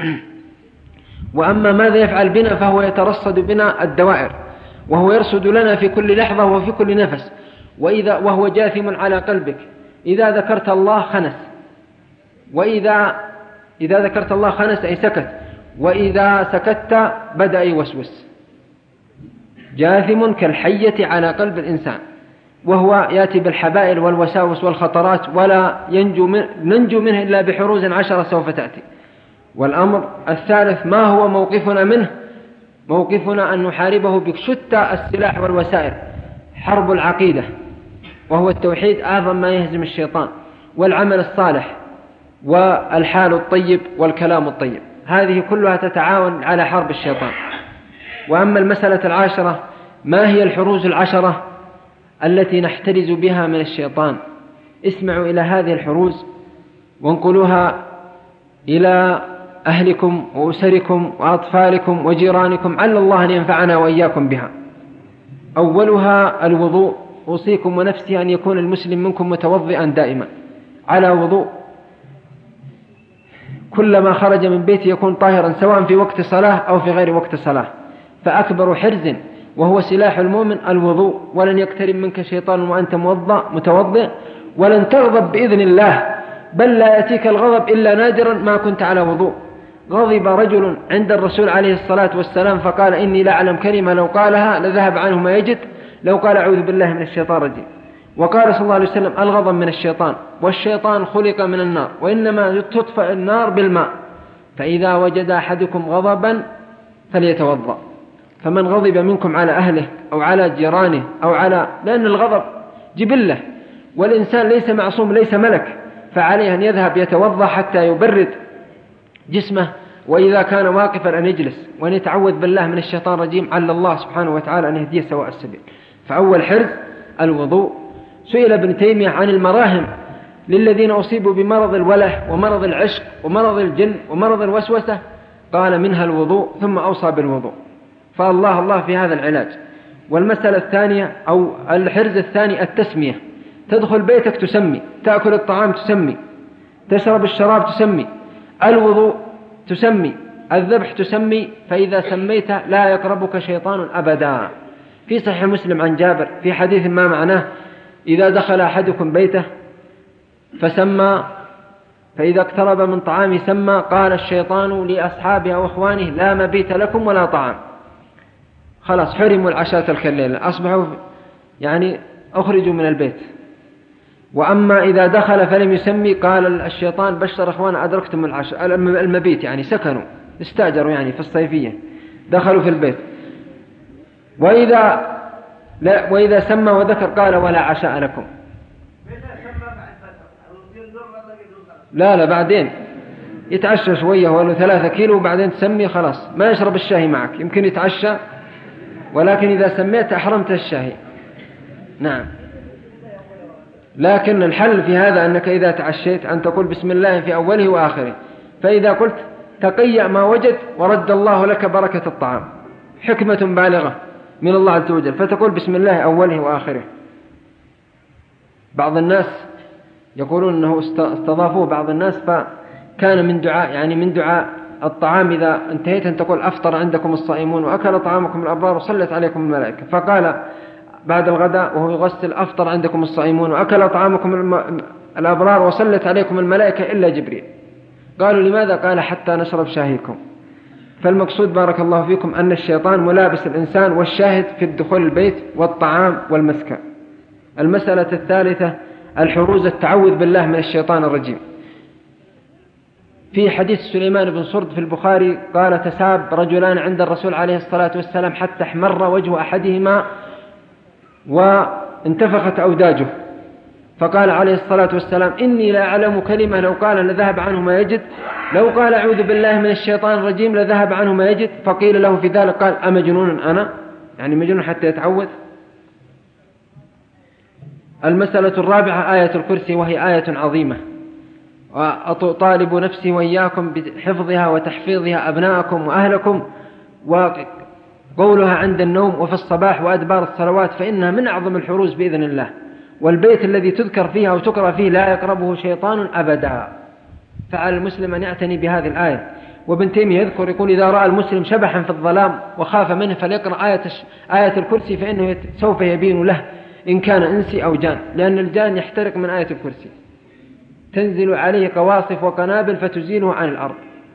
وأما ماذا يفعل بنا فهو يترصد بنا الدوائر، وهو يرصد لنا في كل لحظة وفي كل نفس، وهو جاثم على قلبك. إذا ذكرت الله خنس، وإذا ذكرت الله خنس أي سكت، وإذا سكت بدأ يوسوس. جاثم كالحية على قلب الإنسان، وهو يأتي بالحبائل والوساوس والخطرات، ولا ننجو منه إلا بحروز 10 سوف تأتي. والأمر الثالث ما هو موقفنا منه؟ موقفنا أن نحاربه بشتى السلاح والوسائل. حرب العقيدة، وهو التوحيد أعظم ما يهزم الشيطان، والعمل الصالح، والحال الطيب، والكلام الطيب، هذه كلها تتعاون على حرب الشيطان. وأما المسألة العاشرة: ما هي الحروز 10 التي نحترز بها من الشيطان؟ اسمعوا إلى هذه الحروز وانقلوها إلى أهلكم وأسركم وأطفالكم وجيرانكم، عل الله أن ينفعنا وإياكم بها. أولها الوضوء. أوصيكم ونفسي أن يكون المسلم منكم متوضئا دائما على وضوء، كلما خرج من بيته يكون طاهرا، سواء في وقت صلاة أو في غير وقت صلاة. فأكبر حرز وهو سلاح المؤمن الوضوء. ولن يقترب منك شيطان وأنت متوضئ، ولن تغضب بإذن الله، بل لا يأتيك الغضب إلا نادرا ما كنت على وضوء. غضب رجل عند الرسول عليه الصلاة والسلام فقال: إني لا أعلم كلمة لو قالها لذهب عنه ما يجد، لو قال أعوذ بالله من الشيطان الرجيم. وقال صلى الله عليه وسلم: الغضب من الشيطان، والشيطان خلق من النار، وإنما تطفئ النار بالماء، فإذا وجد أحدكم غضبا فليتوضأ. فمن غضب منكم على أهله أو على جيرانه لأن الغضب جبلة، والإنسان ليس معصوم، ليس ملك، فعليه أن يذهب يتوضأ حتى يبرد جسمه، وإذا كان واقفا أن يجلس، وأن يتعوذ بالله من الشيطان الرجيم، على الله سبحانه وتعالى أن يهديه سواء السبيل. فأول حرز الوضوء. سئل ابن تيمية عن المراهم للذين أصيبوا بمرض الوله ومرض العشق ومرض الجن ومرض الوسوسة، قال: منها الوضوء، ثم أوصى بالوضوء. فالله في هذا العلاج. والمسألة الثانية أو الحرز الثاني التسمية. تدخل بيتك تسمي، تأكل الطعام تسمي، تشرب الشراب تسمي، الوضوء تسمي، الذبح تسمي، فإذا سميت لا يقربك شيطان أبدا. في صحيح مسلم عن جابر في حديث ما معناه: إذا دخل أحدكم بيته فسمى، فإذا اقترب من طعام سمى، قال الشيطان لأصحابه أو أخوانه: لا مبيت لكم ولا طعام. خلاص حرموا العشاء تلك الليلة، أصبحوا أخرجوا من البيت. وأما إذا دخل فلم يسمي، قال الشيطان: بشر أخوانا أدركتم العشاء، المبيت سكنوا، استأجروا في الصيفية، دخلوا في البيت. وإذا سمى وذكر قال: ولا عشاء لكم. لا بعدين يتعشى شوية، هو له 3 كيلو، وبعدين تسمي خلاص ما يشرب الشاي معك، يمكن يتعشى، ولكن إذا سميت أحرمت الشاي. نعم. لكن الحل في هذا أنك إذا تعشيت أن تقول بسم الله في أوله وآخره، فإذا قلت تقيأ ما وجد ورد الله لك بركة الطعام، حكمة بالغة من الله عز وجل، فتقول بسم الله أوله وآخره. بعض الناس يقولون أنه استضافوه بعض الناس، فكان من دعاء الطعام إذا انتهيت أن تقول: أفطر عندكم الصائمون وأكل طعامكم الأبرار وصلت عليكم الملائكة. فقال بعد الغداء وهو يغسل: أفطر عندكم الصائمون وأكل طعامكم الأبرار وصلت عليكم الملائكة إلا جبريل. قالوا: لماذا؟ قال: حتى نشرب شاهيكم. فالمقصود بارك الله فيكم أن الشيطان ملابس الإنسان، والشاهد في الدخول البيت والطعام والمسكن. المسألة الثالثة الحروز، التعوذ بالله من الشيطان الرجيم. في حديث سليمان بن صرد في البخاري قال: تساب رجلان عند الرسول عليه الصلاة والسلام حتى احمر وجه أحدهما وانتفخت أوداجه، فقال عليه الصلاة والسلام: إني لا أعلم كلمة لو قال لذهب عنه ما يجد، لو قال أعوذ بالله من الشيطان الرجيم لذهب عنه ما يجد. فقيل له في ذلك قال: أمجنون أنا؟ يعني مجنون حتى يتعوذ. المسألة الرابعة آية الكرسي، وهي آية عظيمة، وأطالب نفسي وإياكم بحفظها وتحفيظها أبناءكم وأهلكم، وقولها عند النوم وفي الصباح وأدبار الصلوات، فإنها من أعظم الحروز بإذن الله. والبيت الذي تذكر فيها وتقرأ فيه لا يقربه شيطان أبدا. فعلى المسلم أن يعتني بهذه الآية. وابن تيمية يذكر يقول: إذا رأى المسلم شبحا في الظلام وخاف منه فليقرأ آية الكرسي، فإنه سوف يبين له إن كان إنسي أو جان، لأن الجان يحترق من آية الكرسي، تنزل عليه قواصف وقنابل فتزيله عن الأرض.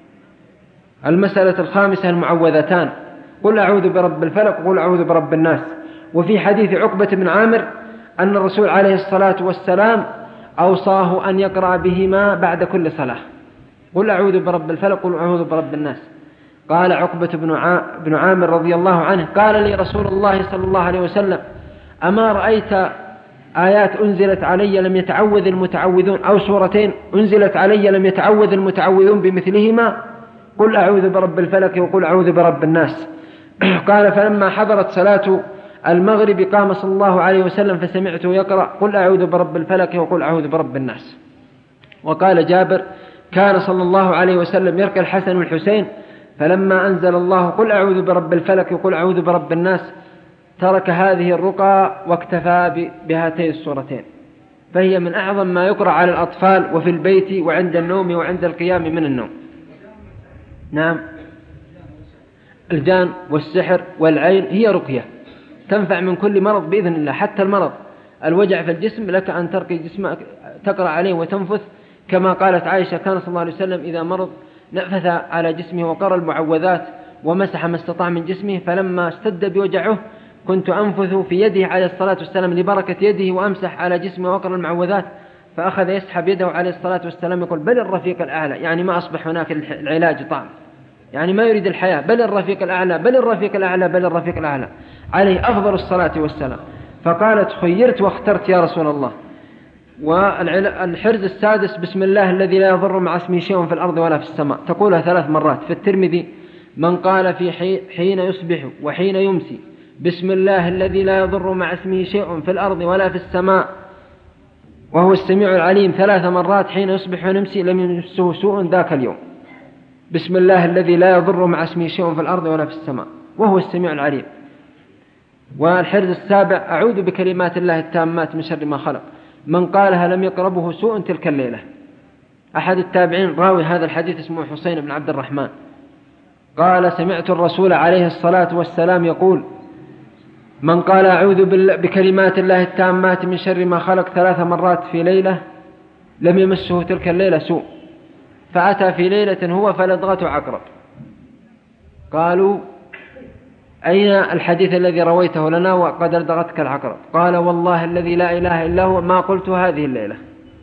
المسألة الخامسة المعوذتان: قل أعوذ برب الفلق وقل أعوذ برب الناس. وفي حديث عقبة بن عامر أن الرسول عليه الصلاة والسلام أوصاه أن يقرأ بهما بعد كل صلاة: قل أعوذ برب الفلق وقل أعوذ برب الناس. قال عقبة بن عامر رضي الله عنه: قال لي رسول الله صلى الله عليه وسلم: أما رأيت آيات أنزلت علي لم يتعوذ المتعوذون، أو سورتين أنزلت علي لم يتعوذ المتعوذون بمثلهما، قل أعوذ برب الفلق وقل أعوذ برب الناس. قال: فلما حضرت صلاة المغرب قام صلى الله عليه وسلم فسمعته يقرأ: قل أعوذ برب الفلق وقل أعوذ برب الناس. وقال جابر: كان صلى الله عليه وسلم يرقى الحسن والحسين، فلما أنزل الله قل أعوذ برب الفلق وقل أعوذ برب الناس ترك هذه الرقى واكتفى بهاتين السورتين، فهي من أعظم ما يقرأ على الأطفال وفي البيت وعند النوم وعند القيام من النوم. نعم، الجان والسحر والعين هي رقية تنفع من كل مرض بإذن الله، حتى المرض الوجع في الجسم لك أن ترقي جسمك تقرأ عليه وتنفث، كما قالت عائشة: كان صلى الله عليه وسلم إذا مرض نفث على جسمه وقرأ المعوذات ومسح ما استطاع من جسمه، فلما اشتد بوجعه كنت أنفث في يده عليه الصلاة والسلام لبركة يده وأمسح على جسمه وقرأ المعوذات، فأخذ يسحب يده عليه الصلاة والسلام يقول: بل الرفيق الأعلى، يعني ما أصبح هناك العلاج طعم، يعني ما يريد الحياة، بل الرفيق الأعلى بل الرفيق الأعلى بل الرفيق الأعلى، عليه أفضل الصلاة والسلام. فقالت: خيرت واخترت يا رسول الله. والحرز السادس: بسم الله الذي لا يضر مع اسمه شيء في الأرض ولا في السماء، تقولها 3 مرات. في الترمذي: من قال في حين يصبح وحين يمسي بسم الله الذي لا يضر مع اسمه شيء في الأرض ولا في السماء وهو السميع العليم 3 مرات حين يصبح ونمسي لم يمسه سوء ذاك اليوم. بسم الله الذي لا يضر مع اسمه شيء في الأرض ولا في السماء وهو السميع العليم. والحرز السابع: أعوذ بكلمات الله التامات من شر ما خلق، من قالها لم يقربه سوء تلك الليلة. أحد التابعين راوي هذا الحديث اسمه حسين بن عبد الرحمن قال: سمعت الرسول عليه الصلاة والسلام يقول: من قال أعوذ بكلمات الله التامات من شر ما خلق 3 مرات في ليلة لم يمسه تلك الليلة سوء. فأتى في ليلة هو فلدغته عقرب. قالوا: أين الحديث الذي رويته لنا وقد لدغتك العقرب؟ قال: والله الذي لا إله إلا هو ما قلت هذه الليلة.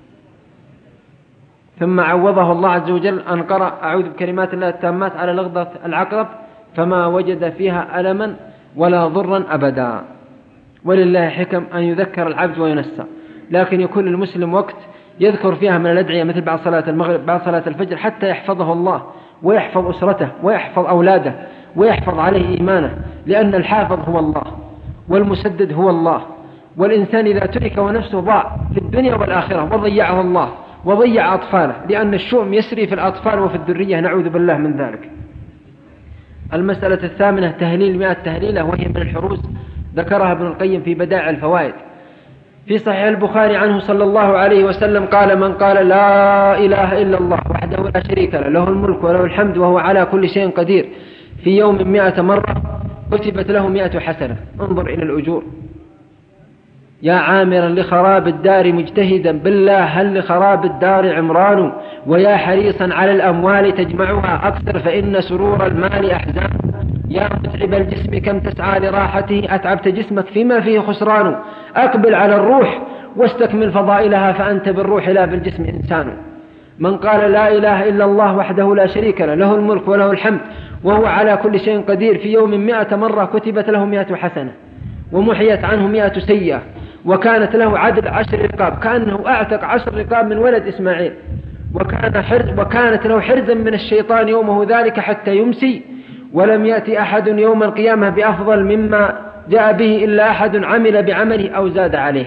ثم عوضه الله عز وجل أن قرأ أعوذ بكلمات الله التامات على لغضة العقرب فما وجد فيها ألما ولا ضرا أبدا. ولله حكم أن يذكر العبد وينسى، لكن يكون للمسلم وقت يذكر فيها من الأدعية مثل بعد صلاة المغرب بعد صلاة الفجر حتى يحفظه الله ويحفظ أسرته ويحفظ أولاده ويحفظ عليه إيمانه، لأن الحافظ هو الله والمسدد هو الله. والإنسان إذا ترك ونفسه ضاع في الدنيا والآخرة وضيعه الله وضيع أطفاله، لأن الشؤم يسري في الأطفال وفي الذرية، نعوذ بالله من ذلك. المسألة الثامنة: تهليل 100 تهليلة، وهي من الحروز، ذكرها ابن القيم في بدائع الفوائد. في صحيح البخاري عنه صلى الله عليه وسلم قال: من قال لا إله إلا الله وحده لا شريك له، له الملك وله الحمد وهو على كل شيء قدير، في يوم 100 مرة كتبت له 100 حسنة. انظر إلى الأجور. يا عامرا لخراب الدار مجتهدا بالله هل لخراب الدار عمران، ويا حريصا على الأموال تجمعها أكثر فإن سرور المال أحزان. يا متعب الجسم كم تسعى لراحته أتعبت جسمك فيما فيه خسران. أقبل على الروح واستكمل فضائلها فأنت بالروح لا بالجسم إنسان. من قال لا إله إلا الله وحده لا شريك له، له الملك وله الحمد وهو على كل شيء قدير، في يوم 100 مرة كتبت له 100 حسنة ومحيت عنه 100 سيئة، وكانت له عدد 10 رقاب، كأنه أعتق 10 رقاب من ولد إسماعيل، وكانت له حرزا من الشيطان يومه ذلك حتى يمسي، ولم يأتي أحد يوم القيامة بأفضل مما جاء به إلا أحد عمل بعمله أو زاد عليه.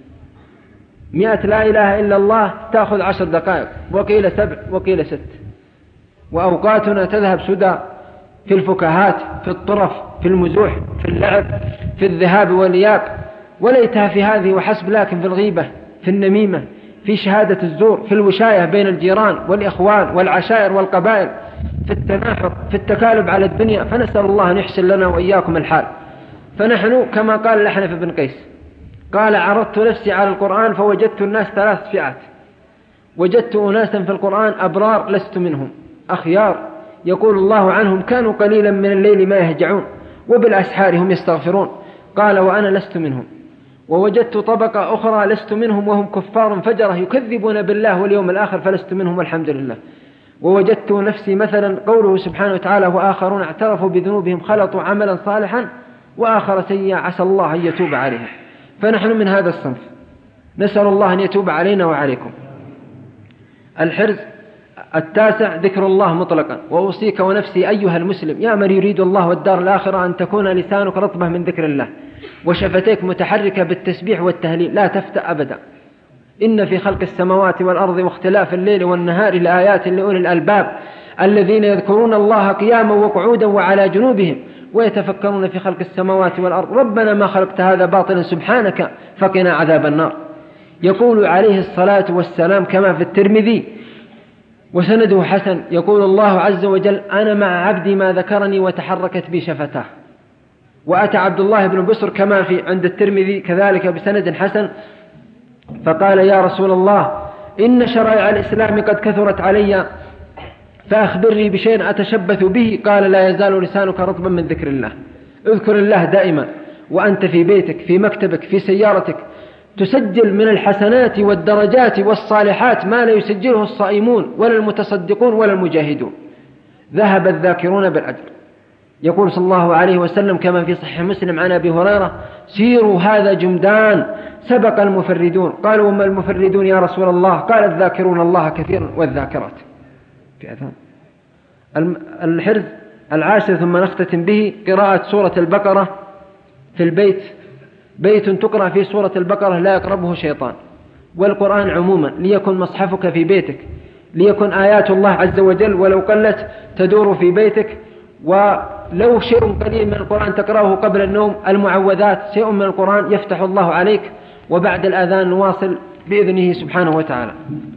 100 لا إله إلا الله تأخذ 10 دقائق، وقيل 7 وقيل 6. وأوقاتنا تذهب سدى في الفكاهات، في الطرف، في المزوح، في اللعب، في الذهاب والإياب، وليتها في هذه وحسب، لكن في الغيبة، في النميمة، في شهادة الزور، في الوشاية بين الجيران والإخوان والعشائر والقبائل، في التناحر، في التكالب على الدنيا. فنسأل الله أن يحسن لنا وإياكم الحال. فنحن كما قال الأحنف بن قيس قال: عرضت نفسي على القرآن فوجدت الناس 3 فئات، وجدت أناسا في القرآن أبرار لست منهم، أخيار يقول الله عنهم كانوا قليلا من الليل ما يهجعون وبالأسحار هم يستغفرون، قال: وأنا لست منهم. ووجدت طبقة أخرى لست منهم وهم كفار فجرة يكذبون بالله واليوم الآخر فلست منهم والحمد لله. ووجدت نفسي مثلا قوله سبحانه وتعالى: وآخرون اعترفوا بذنوبهم خلطوا عملا صالحا وآخر سيئا عسى الله أن يتوب عليهم. فنحن من هذا الصنف، نسأل الله أن يتوب علينا وعليكم. الحرز 9 ذكر الله مطلقا. وأوصيك ونفسي أيها المسلم يا من يريد الله والدار الآخرة أن تكون لسانك رطبة من ذكر الله وشفتيك متحركة بالتسبيح والتهليل، لا تفتأ أبدا. إن في خلق السماوات والأرض واختلاف الليل والنهار لآيات لأولي الألباب الذين يذكرون الله قياما وقعودا وعلى جنوبهم ويتفكرون في خلق السماوات والأرض ربنا ما خلقت هذا باطلا سبحانك فقنا عذاب النار. يقول عليه الصلاة والسلام كما في الترمذي وسنده حسن، يقول الله عز وجل: أنا مع عبدي ما ذكرني وتحركت بي شفتاه. وأتى عبد الله بن بسر كما في عند الترمذي كذلك بسند حسن فقال: يا رسول الله إن شرائع الإسلام قد كثرت علي فأخبرني بشيء أتشبث به. قال: لا يزال لسانك رطبا من ذكر الله. اذكر الله دائما وأنت في بيتك، في مكتبك، في سيارتك، تسجل من الحسنات والدرجات والصالحات ما لا يسجله الصائمون ولا المتصدقون ولا المجاهدون. ذهب الذاكرون بالأجر. يقول صلى الله عليه وسلم كما في صحيح مسلم عن أبي هريرة: سيروا هذا جمدان سبق المفردون. قالوا: وما المفردون يا رسول الله؟ قال: الذاكرون الله كثيرا والذاكرات. في أذان الحرز 10 ثم نختتم به قراءة سورة البقرة في البيت. بيت تقرأ في سورة البقرة لا يقربه شيطان، والقرآن عموما، ليكن مصحفك في بيتك، ليكن آيات الله عز وجل ولو قلت تدور في بيتك، ولو شيء قليل من القرآن تقرأه قبل النوم. المعوذات شيء من القرآن يفتح الله عليك. وبعد الآذان نواصل بإذنه سبحانه وتعالى.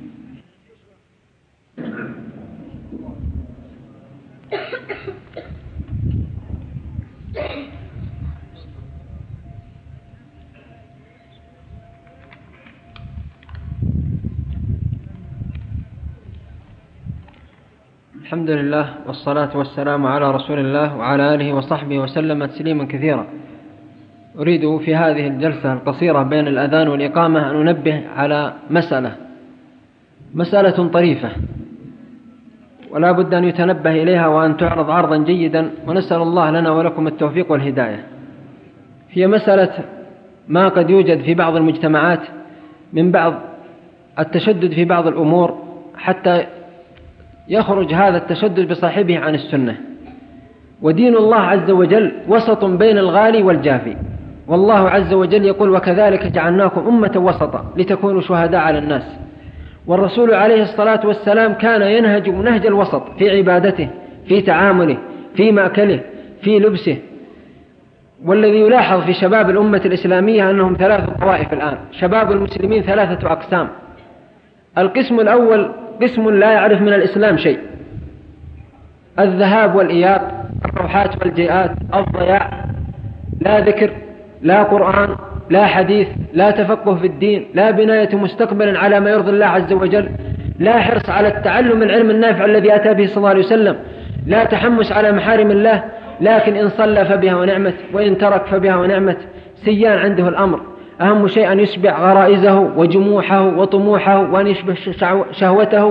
الحمد لله والصلاة والسلام على رسول الله وعلى آله وصحبه وسلم تسليما كثيرا. أريد في هذه الجلسة القصيرة بين الأذان والإقامة أن أنبه على مسألة طريفة ولا بد أن يتنبه إليها وأن تعرض عرضا جيدا، ونسأل الله لنا ولكم التوفيق والهداية. هي مسألة ما قد يوجد في بعض المجتمعات من بعض التشدد في بعض الأمور حتى يخرج هذا التشدد بصاحبه عن السنة. ودين الله عز وجل وسط بين الغالي والجافي، والله عز وجل يقول: وكذلك جعلناكم أمة وسطا لتكونوا شهداء على الناس. والرسول عليه الصلاة والسلام كان ينهج نهج الوسط في عبادته، في تعامله، في مأكله، في لبسه. والذي يلاحظ في شباب الأمة الإسلامية أنهم 3 طوائف الآن. شباب المسلمين 3 أقسام. القسم الأول قسم لا يعرف من الإسلام شيء، الذهاب والإياب، الروحات والجيئات، الضياع، لا ذكر، لا قرآن، لا حديث، لا تفقه في الدين، لا بناية مستقبل على ما يرضي الله عز وجل، لا حرص على التعلم العلم النافع الذي أتى به صلى الله عليه وسلم، لا تحمس على محارم الله، لكن إن صلى فبها ونعمت وإن ترك فبها ونعمت. سيان عنده الأمر، أهم شيء أن يشبع غرائزه وجموحه وطموحه وأن يشبع شهوته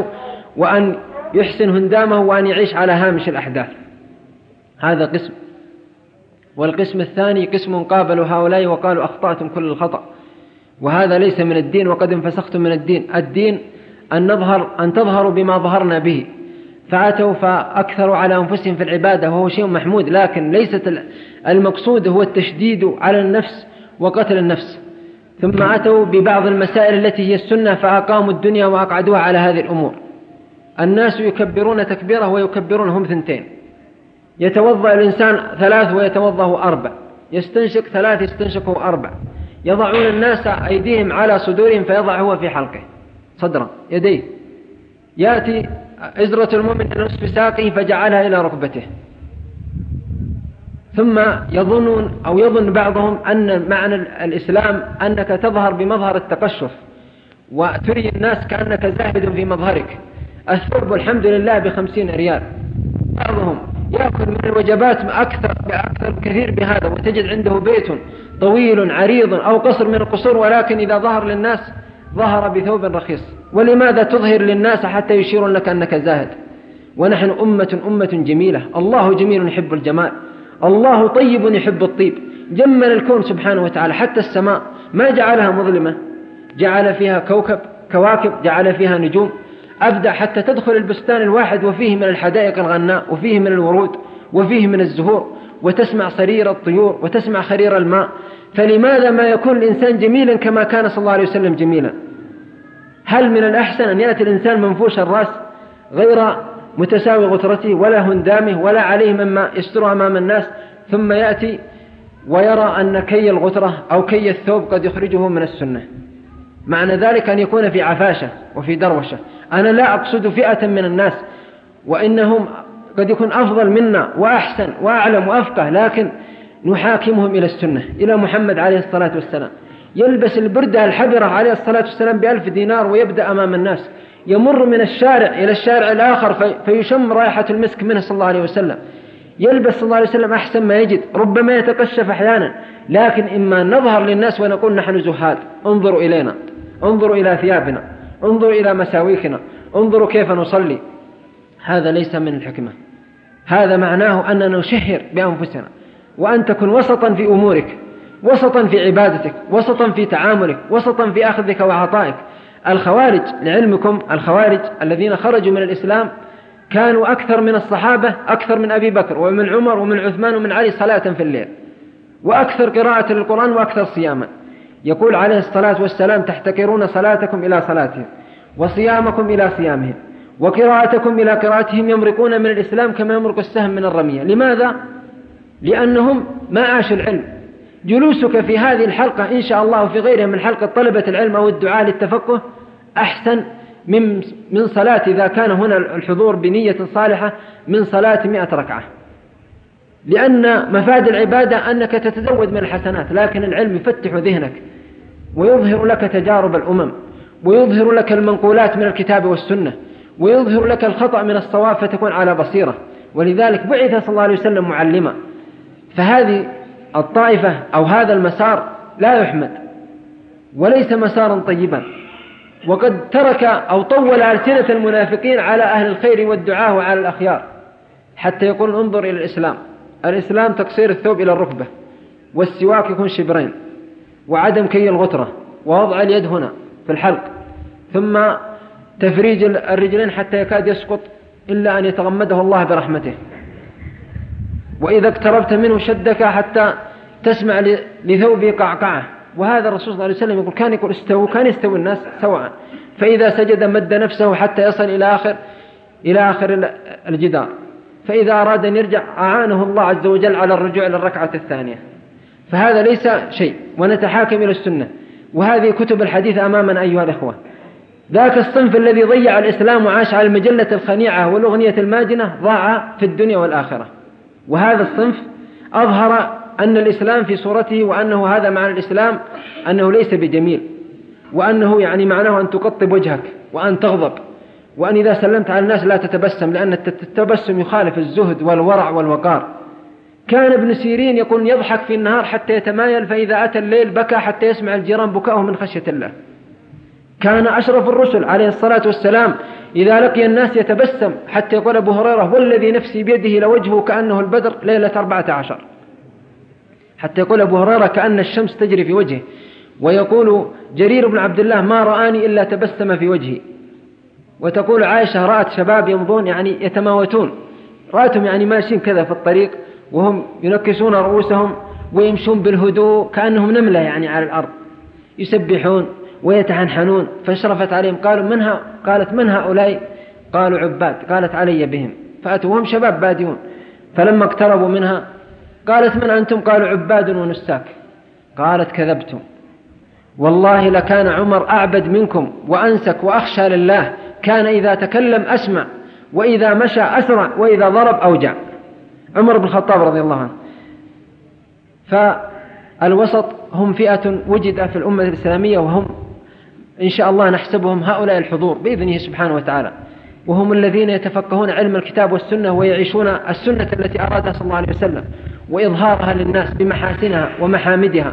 وأن يحسن هندامه وأن يعيش على هامش الأحداث. هذا قسم. والقسم الثاني قسم قابلوا هؤلاء وقالوا أخطأتم كل الخطأ، وهذا ليس من الدين وقد انفسختم من الدين. الدين أن تظهروا بما ظهرنا به، فأتوا فأكثروا على أنفسهم في العبادة وهو شيء محمود، لكن ليست المقصود هو التشديد على النفس وقتل النفس. ثم أتوا ببعض المسائل التي هي السنة فأقاموا الدنيا وأقعدوها على هذه الأمور. الناس يكبرون تكبيرة ويكبرون هم 2، يتوضأ الإنسان 3 ويتوضأ 4، يستنشق 3 يستنشقه 4، يضعون الناس أيديهم على صدورهم فيضع هو في حلقه صدره يديه، يأتي إزرة المؤمن إلى نصف ساقه فجعلها إلى ركبته. ثم يظن بعضهم أن معنى الإسلام أنك تظهر بمظهر التقشف وتري الناس كأنك زاهد في مظهرك. الثوب والحمد لله ب50 ريال. بعضهم يأكل من الوجبات أكثر كثير بهذا، وتجد عنده بيت طويل عريض أو قصر من القصور، ولكن إذا ظهر للناس ظهر بثوب رخيص. ولماذا تظهر للناس حتى يشيرون لك أنك زاهد؟ ونحن أمة جميلة، الله جميل يحب الجمال، الله طيب يحب الطيب. جمل الكون سبحانه وتعالى، حتى السماء ما جعلها مظلمة، جعل فيها كواكب، جعل فيها نجوم، أبدع حتى تدخل البستان الواحد وفيه من الحدائق الغناء وفيه من الورود وفيه من الزهور، وتسمع صرير الطيور وتسمع خرير الماء. فلماذا ما يكون الإنسان جميلا كما كان صلى الله عليه وسلم جميلا؟ هل من الأحسن أن يأتي الإنسان منفوش الرأس غير متساوي غترته ولا هندامه ولا عليه مما يستر أمام الناس، ثم يأتي ويرى أن كي الغترة أو كي الثوب قد يخرجه من السنة؟ معنى ذلك أن يكون في عفاشة وفي دروشة. أنا لا أقصد فئة من الناس وإنهم قد يكون أفضل منا وأحسن وأعلم وأفقه، لكن نحاكمهم إلى السنة، إلى محمد عليه الصلاة والسلام. يلبس البردة الحبرة عليه الصلاة والسلام ب1000 دينار ويبدأ أمام الناس، يمر من الشارع إلى الشارع الآخر فيشم رائحة المسك منه صلى الله عليه وسلم. يلبس صلى الله عليه وسلم أحسن ما يجد، ربما يتقشف أحيانا، لكن إما نظهر للناس ونقول نحن زهاد، انظروا إلينا، انظروا إلى ثيابنا، انظروا إلى مساويكنا، انظروا كيف نصلي. هذا ليس من الحكمة. هذا معناه أننا نشهر بأنفسنا، وأن تكون وسطا في أمورك، وسطا في عبادتك، وسطا في تعاملك، وسطا في أخذك وعطائك. الخوارج لعلمكم، الخوارج الذين خرجوا من الإسلام كانوا أكثر من الصحابة، أكثر من أبي بكر ومن عمر ومن عثمان ومن علي صلاة في الليل، وأكثر قراءة للقرآن وأكثر صياما. يقول عليه الصلاة والسلام: تحتكرون صلاتكم إلى صلاتهم، وصيامكم إلى صيامهم، وقراءتكم إلى قراءتهم، يمرقون من الإسلام كما يمرق السهم من الرمية. لماذا؟ لأنهم ما عاشوا العلم. جلوسك في هذه الحلقة إن شاء الله وفي غيرها من حلقة طلبة العلم أو الدعاء للتفقه أحسن من صلاة، إذا كان هنا الحضور بنية صالحة، من صلاة 100 ركعة. لأن مفاد العبادة أنك تتزود من الحسنات، لكن العلم يفتح ذهنك ويظهر لك تجارب الأمم، ويظهر لك المنقولات من الكتاب والسنة، ويظهر لك الخطأ من الصواب، فتكون على بصيرة. ولذلك بعث صلى الله عليه وسلم معلما. فهذه الطائفة أو هذا المسار لا يحمد وليس مسارا طيبا، وقد ترك أو طول ألسنة المنافقين على أهل الخير والدعاء وعلى الأخيار، حتى يقول: انظر إلى الإسلام. الإسلام تقصير الثوب إلى الركبة، والسواك يكون شبرين، وعدم كي الغترة، ووضع اليد هنا في الحلق، ثم تفريج الرجلين حتى يكاد يسقط إلا أن يتغمده الله برحمته، وإذا اقتربت منه شدك حتى تسمع لثوبه قعقعة. وهذا الرسول صلى الله عليه وسلم يقول: كان يقول استووا، كان يستوي الناس سواء، فإذا سجد مد نفسه حتى يصل إلى آخر الجدار، فإذا أراد أن يرجع أعانه الله عز وجل على الرجوع للركعة الثانية. فهذا ليس شيء، ونتحاكم إلى السنة. وهذه كتب الحديث أمامنا أيها الأخوة. ذاك الصنف الذي ضيع الإسلام وعاش على المجلة الخنيعة والأغنية الماجنة ضاع في الدنيا والآخرة. وهذا الصنف أظهر أن الإسلام في صورته، وأنه هذا معنى الإسلام أنه ليس بجميل، وأنه يعني معناه أن تقطب وجهك وأن تغضب، وأن إذا سلمت على الناس لا تتبسم، لأن التبسم يخالف الزهد والورع والوقار. كان ابن سيرين يقول: يضحك في النهار حتى يتمايل، فإذا أتى الليل بكى حتى يسمع الجيران بكاءه من خشية الله. كان أشرف الرسل عليه الصلاة والسلام إذا لقي الناس يتبسم، حتى يقول أبو هريرة: والذي نفسي بيده لوجهه كأنه البدر ليلة 14، حتى يقول أبو هريرة: كأن الشمس تجري في وجهه. ويقول جرير بن عبد الله: ما رآني إلا تبسم في وجهي. وتقول عائشة: رأت شباب يمضون يعني يتماوتون، رأتهم يعني ماشيين كذا في الطريق وهم ينكسون رؤوسهم ويمشون بالهدوء كأنهم نملة يعني على الأرض، يسبحون ويتحنحنون. فاشرفت عليهم قالت: من هؤلاء؟ قالوا: عباد. قالت: علي بهم. فأتوا وهم شباب باديون، فلما اقتربوا منها قالت: من أنتم؟ قالوا: عباد ونساك. قالت: كذبتم، والله لكان عمر أعبد منكم وأنسك وأخشى لله، كان إذا تكلم أسمع، وإذا مشى أسرع، وإذا ضرب أوجع. عمر بن الخطاب رضي الله عنه. فالوسط هم فئة وجد في الأمة الإسلامية، وهم إن شاء الله نحسبهم هؤلاء الحضور بإذنه سبحانه وتعالى، وهم الذين يتفقهون علم الكتاب والسنة ويعيشون السنة التي أرادها صلى الله عليه وسلم وإظهارها للناس بمحاسنها ومحامدها.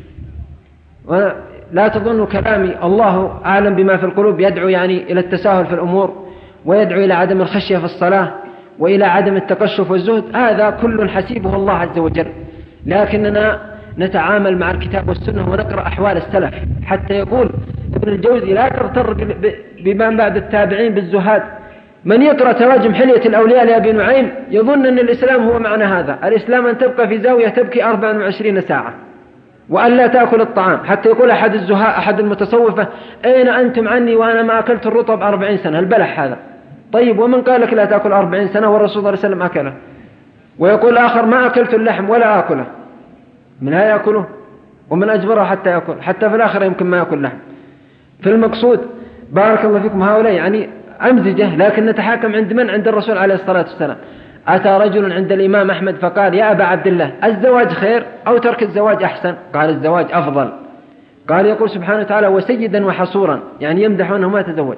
ولا تظن كلامي، الله أعلم بما في القلوب، يدعو يعني إلى التساهل في الأمور، ويدعو إلى عدم الخشية في الصلاة، وإلى عدم التقشف والزهد. هذا كل حسيبه الله عز وجل، لكننا نتعامل مع الكتاب والسنة ونقرأ أحوال السلف. حتى يقول ابن الجوزي: لا تغتر بما بعد التابعين بالزهاد. من يقرأ تراجم حلية الأولياء لأبي نعيم يظن أن الإسلام هو معنى هذا. الإسلام أن تبقى في زاوية تبكي 24 ساعة وأن لا تأكل الطعام. حتى يقول أحد الزهاء، أحد المتصوفة: أين أنتم عني وأنا ما أكلت الرطب 40 سنة؟ البلح هذا. طيب، ومن قال لك لا تأكل 40 سنة والرسول صلى الله عليه وسلم أكله؟ ويقول آخر: ما أكلت اللحم ولا أكله. من لا يأكله ومن أجبره حتى يأكل، حتى في الآخرة يمكن ما يأكل لحم. في المقصود بارك الله فيكم هؤلاء يعني أمزجة، لكن نتحاكم عند من؟ عند الرسول عليه الصلاة والسلام. أتى رجل عند الإمام أحمد فقال: يا أبا عبد الله، الزواج خير أو ترك الزواج أحسن؟ قال: الزواج أفضل. قال: يقول سبحانه وتعالى: وسيدا وحصورا، يعني يمدح أنه ما تزوج.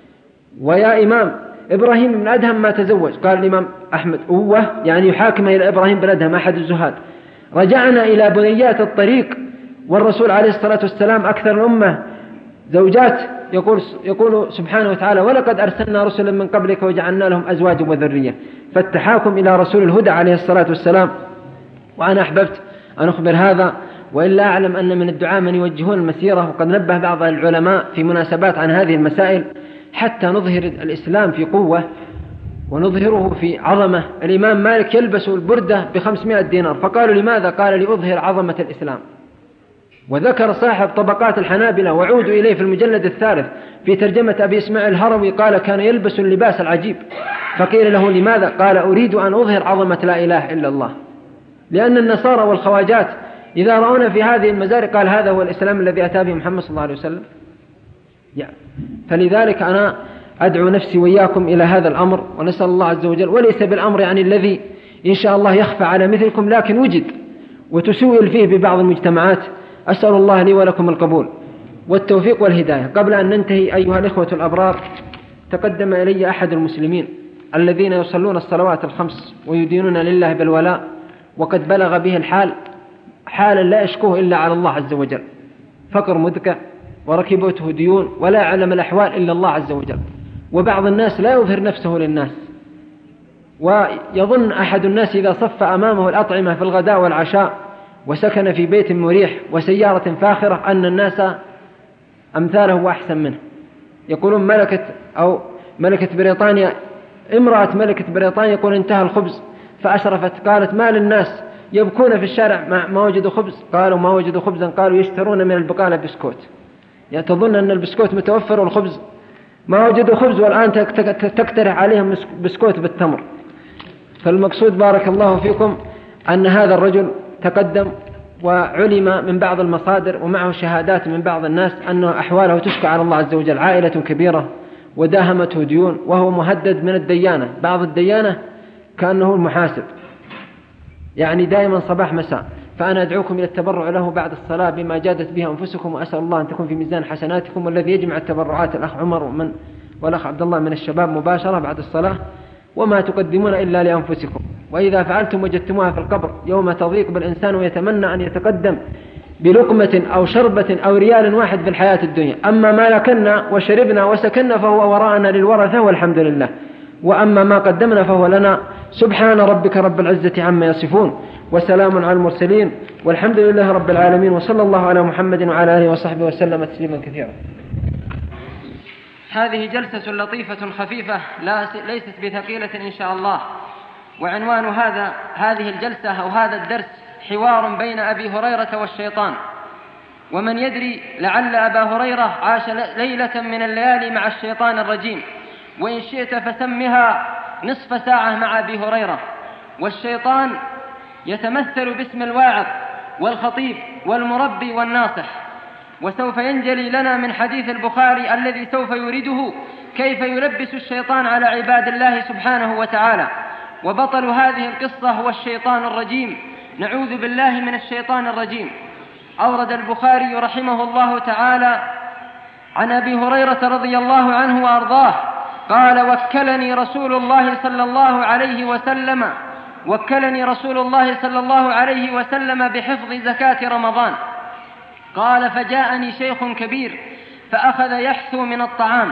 ويا إمام، إبراهيم بن أدهم ما تزوج. قال الإمام أحمد: يعني يحاكم إلى إبراهيم بن أدهم أحد الزهاد. رجعنا إلى بنيات الطريق، والرسول عليه الصلاة والسلام أكثر الأمة زوجات. يقول سبحانه وتعالى: ولقد أرسلنا رسلا من قبلك وجعلنا لهم أزواجا وذرية. فالتحاكم إلى رسول الهدى عليه الصلاة والسلام. وأنا أحببت أن أخبر هذا، وإلا أعلم أن من الدعاء من يوجهون المسيرة، وقد نبه بعض العلماء في مناسبات عن هذه المسائل، حتى نظهر الإسلام في قوة ونظهره في عظمة. الإمام مالك يلبس البردة ب500 دينار، فقالوا: لماذا؟ قال: لأظهر عظمة الإسلام. وذكر صاحب طبقات الحنابلة، وعودوا إليه في المجلد الثالث في ترجمة أبي إسماعيل الهروي، قال: كان يلبس اللباس العجيب. فقيل له: لماذا؟ قال: أريد أن أظهر عظمة لا إله إلا الله. لأن النصارى والخواجات إذا رأونا في هذه المزارع قال: هذا هو الإسلام الذي أتى به محمد صلى الله عليه وسلم. فلذلك أنا أدعو نفسي وإياكم إلى هذا الأمر، ونسأل الله عز وجل، وليس بالأمر يعني الذي إن شاء الله يخفى على مثلكم، لكن وجد وتسوئل فيه ببعض المجتمعات. أسأل الله لي ولكم القبول والتوفيق والهداية. قبل أن ننتهي أيها الإخوة الأبرار، تقدم إلي أحد المسلمين الذين يصلون الصلوات الخمس ويدينون لله بالولاء، وقد بلغ به الحال حالا لا يشكوه إلا على الله عز وجل، فقر مدقع وركبته ديون، ولا يعلم الأحوال إلا الله عز وجل. وبعض الناس لا يظهر نفسه للناس، ويظن أحد الناس إذا صف أمامه الأطعمة في الغداء والعشاء وسكن في بيت مريح وسيارة فاخرة أن الناس أمثاله وأحسن منه. يقولون ملكة بريطانيا، امرأة ملكة بريطانيا يقول: انتهى الخبز، فأشرفت قالت: ما للناس يبكون في الشارع ما وجدوا خبز؟ قالوا: ما وجدوا خبزا. قالوا: يشترون من البقالة بسكوت. يعني تظن أن البسكوت متوفر والخبز ما وجدوا خبز، والآن تقترح عليهم بسكوت بالتمر. فالمقصود بارك الله فيكم أن هذا الرجل تقدم وعلم من بعض المصادر ومعه شهادات من بعض الناس أن أحواله تشكى على الله عز وجل، عائلة كبيرة وداهمته ديون، وهو مهدد من الديانة. بعض الديانة كأنه المحاسب، يعني دائما صباح مساء. فأنا أدعوكم إلى التبرع له بعد الصلاة بما جادت به أنفسكم، وأسأل الله أن تكون في ميزان حسناتكم. والذي يجمع التبرعات الأخ عمر والأخ عبد الله من الشباب مباشرة بعد الصلاة. وما تقدمون إلا لأنفسكم، وإذا فعلتم وجدتموها في القبر يوم تضيق بالإنسان ويتمنى أن يتقدم بلقمة أو شربة أو ريال واحد في الحياة الدنيا. أما ما لكنا وشربنا وسكننا فهو وراءنا للورثة والحمد لله، وأما ما قدمنا فهو لنا. سبحان ربك رب العزة عما يصفون، وسلام على المرسلين، والحمد لله رب العالمين، وصلى الله على محمد وعلى آله وصحبه وسلم تسليما كثيرا. هذه جلسة لطيفة خفيفة ليست بثقيلة إن شاء الله، وعنوان هذه الجلسة أو هذا الدرس حوار بين أبي هريرة والشيطان. ومن يدري لعل أبا هريرة عاش ليلة من الليالي مع الشيطان الرجيم، وإن شئت فسمها نصف ساعة مع أبي هريرة. والشيطان يتمثل باسم الواعظ والخطيب والمربي والناصح. وسوف ينجلي لنا من حديث البخاري الذي سوف يورده كيف يلبس الشيطان على عباد الله سبحانه وتعالى. وبطل هذه القصة هو الشيطان الرجيم، نعوذ بالله من الشيطان الرجيم. أورد البخاري رحمه الله تعالى عن أبي هريرة رضي الله عنه وأرضاه قال: وكلني رسول الله صلى الله عليه وسلم بحفظ زكاة رمضان. قال: فجاءني شيخ كبير فأخذ يحثو من الطعام.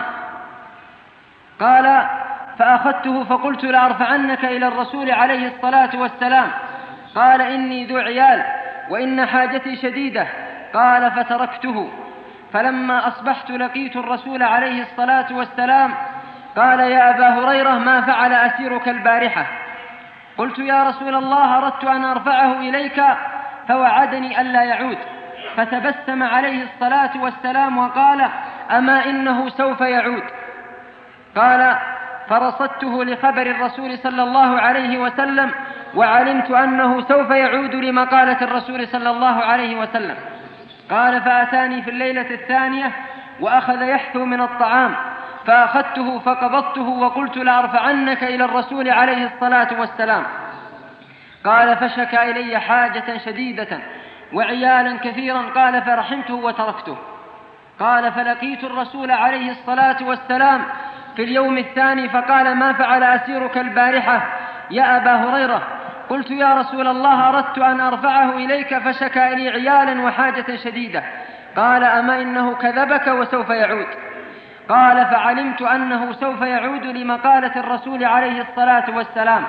قال: فأخذته فقلت لأرفعنك إلى الرسول عليه الصلاة والسلام. قال: إني ذو عيال وإن حاجتي شديدة. قال: فتركته. فلما أصبحت لقيت الرسول عليه الصلاة والسلام. قال: يا أبا هريرة، ما فعل أسيرك البارحة؟ قلت: يا رسول الله، أردت أن أرفعه إليك فوعدني ألا يعود. فتبسم عليه الصلاة والسلام وقال: أما إنه سوف يعود. قال: فرصدته لخبر الرسول صلى الله عليه وسلم، وعلمت أنه سوف يعود لمقالة الرسول صلى الله عليه وسلم. قال: فأتاني في الليلة الثانية وأخذ يحثو من الطعام، فأخذته فقبضته وقلت لأرفعنك إلى الرسول عليه الصلاة والسلام. قال: فشكى إلي حاجة شديدة وعيالا كثيرا. قال: فرحمته وتركته. قال: فلقيت الرسول عليه الصلاة والسلام في اليوم الثاني فقال: ما فعل أسيرك البارحة يا أبا هريرة؟ قلت: يا رسول الله، أردت أن أرفعه إليك فشكى لي عيالا وحاجة شديدة. قال: أما إنه كذبك وسوف يعود. قال: فعلمت أنه سوف يعود لمقالة الرسول عليه الصلاة والسلام.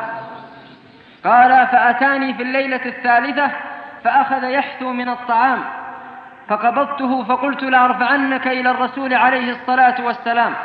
قال: فأتاني في الليلة الثالثة فأخذ يحثو من الطعام، فقبضته فقلت لأرفعنك إلى الرسول عليه الصلاة والسلام.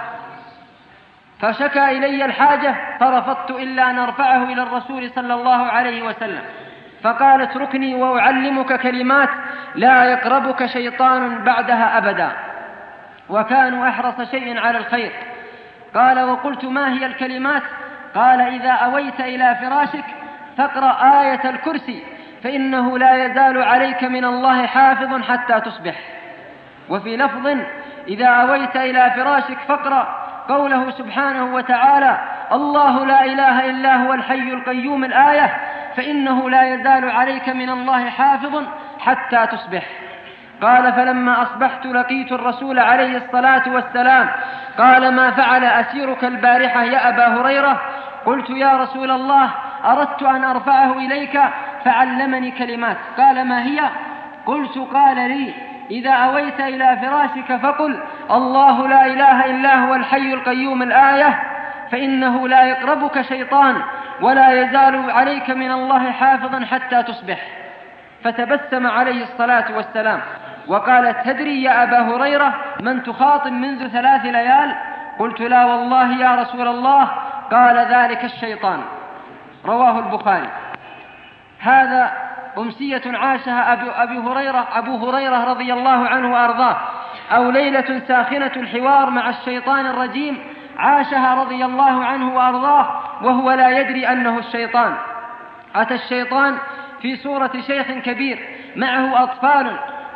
فشكى إلي الحاجة فرفضت إلا أن أرفعه إلى الرسول صلى الله عليه وسلم. فقال: اتركني وأعلمك كلمات لا يقربك شيطان بعدها أبدا. وكانوا أحرص شيء على الخير. قال: وقلت: ما هي الكلمات؟ قال: إذا أويت إلى فراشك فاقرأ آية الكرسي فإنه لا يزال عليك من الله حافظ حتى تصبح. وفي لفظ: إذا أويت إلى فراشك فاقرأ قوله سبحانه وتعالى: الله لا إله إلا هو الحي القيوم، الآية، فإنه لا يزال عليك من الله حافظ حتى تصبح. قال: فلما أصبحت لقيت الرسول عليه الصلاة والسلام. قال: ما فعل أسيرك البارحة يا أبا هريرة؟ قلت: يا رسول الله، أردت أن أرفعه إليك فعلمني كلمات. قال: ما هي؟ قلت: قال لي: إذا أويت إلى فراشك فقل الله لا إله إلا هو الحي القيوم، الآية، فإنه لا يقربك شيطان ولا يزال عليك من الله حافظا حتى تصبح. فتبسم عليه الصلاة والسلام وقال: تدري يا أبا هريرة من تخاطب منذ 3 ليال؟ قلت: لا والله يا رسول الله. قال: ذلك الشيطان. رواه البخاري. هذا أمسية عاشها أبو هريرة رضي الله عنه وأرضاه، أو ليلة ساخنة الحوار مع الشيطان الرجيم عاشها رضي الله عنه وأرضاه وهو لا يدري أنه الشيطان. أتى الشيطان في صورة شيخ كبير معه أطفال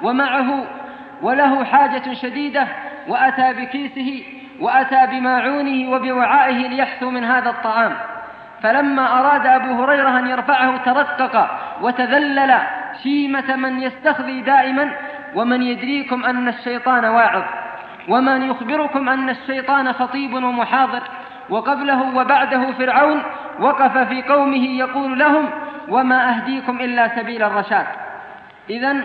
وله حاجة شديدة، وأتى بكيسه وأتى بماعونه وبوعائه ليحثو من هذا الطعام. فلما أراد أبو هريرة أن يرفعه ترقق وتذلل شيمة من يستخذي دائما: ومن يدريكم أن الشيطان واعظ، ومن يخبركم أن الشيطان خطيب ومحاضر. وقبله وبعده فرعون وقف في قومه يقول لهم: وما أهديكم إلا سبيل الرشاد. إذن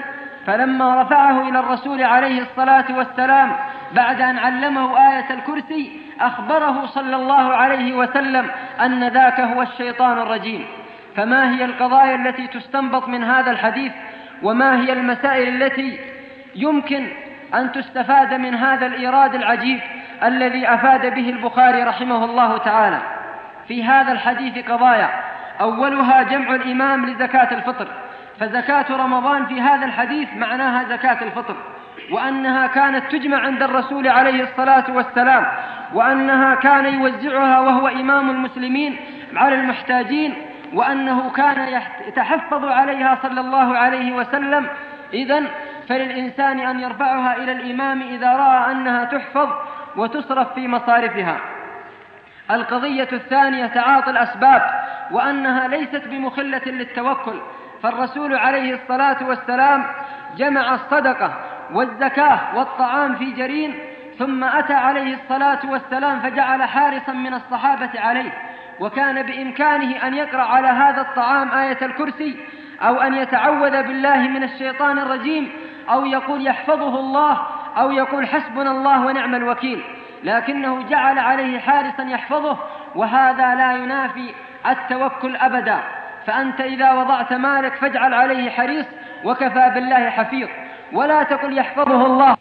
فلما رفعه إلى الرسول عليه الصلاة والسلام بعد أن علمه آية الكرسي أخبره صلى الله عليه وسلم أن ذاك هو الشيطان الرجيم. فما هي القضايا التي تستنبط من هذا الحديث؟ وما هي المسائل التي يمكن أن تستفاد من هذا الإيراد العجيب الذي أفاد به البخاري رحمه الله تعالى؟ في هذا الحديث قضايا، أولها جمع الإمام لزكاة الفطر، فزكاة رمضان في هذا الحديث معناها زكاة الفطر، وأنها كانت تجمع عند الرسول عليه الصلاة والسلام، وأنها كان يوزعها وهو إمام المسلمين على المحتاجين، وأنه كان يتحفظ عليها صلى الله عليه وسلم. إذن فللإنسان أن يرفعها إلى الإمام إذا رأى أنها تحفظ وتصرف في مصارفها. القضية الثانية تعاطي الأسباب، وأنها ليست بمخلة للتوكل، فالرسول عليه الصلاة والسلام جمع الصدقة والزكاة والطعام في جرين، ثم أتى عليه الصلاة والسلام فجعل حارسا من الصحابة عليه، وكان بإمكانه أن يقرأ على هذا الطعام آية الكرسي، أو أن يتعوذ بالله من الشيطان الرجيم، أو يقول يحفظه الله، أو يقول حسبنا الله ونعم الوكيل، لكنه جعل عليه حارسا يحفظه، وهذا لا ينافي التوكل أبدا. فأنت إذا وضعت مالك فاجعل عليه حريص، وكفى بالله حفيظ، ولا تقل يحفظه الله،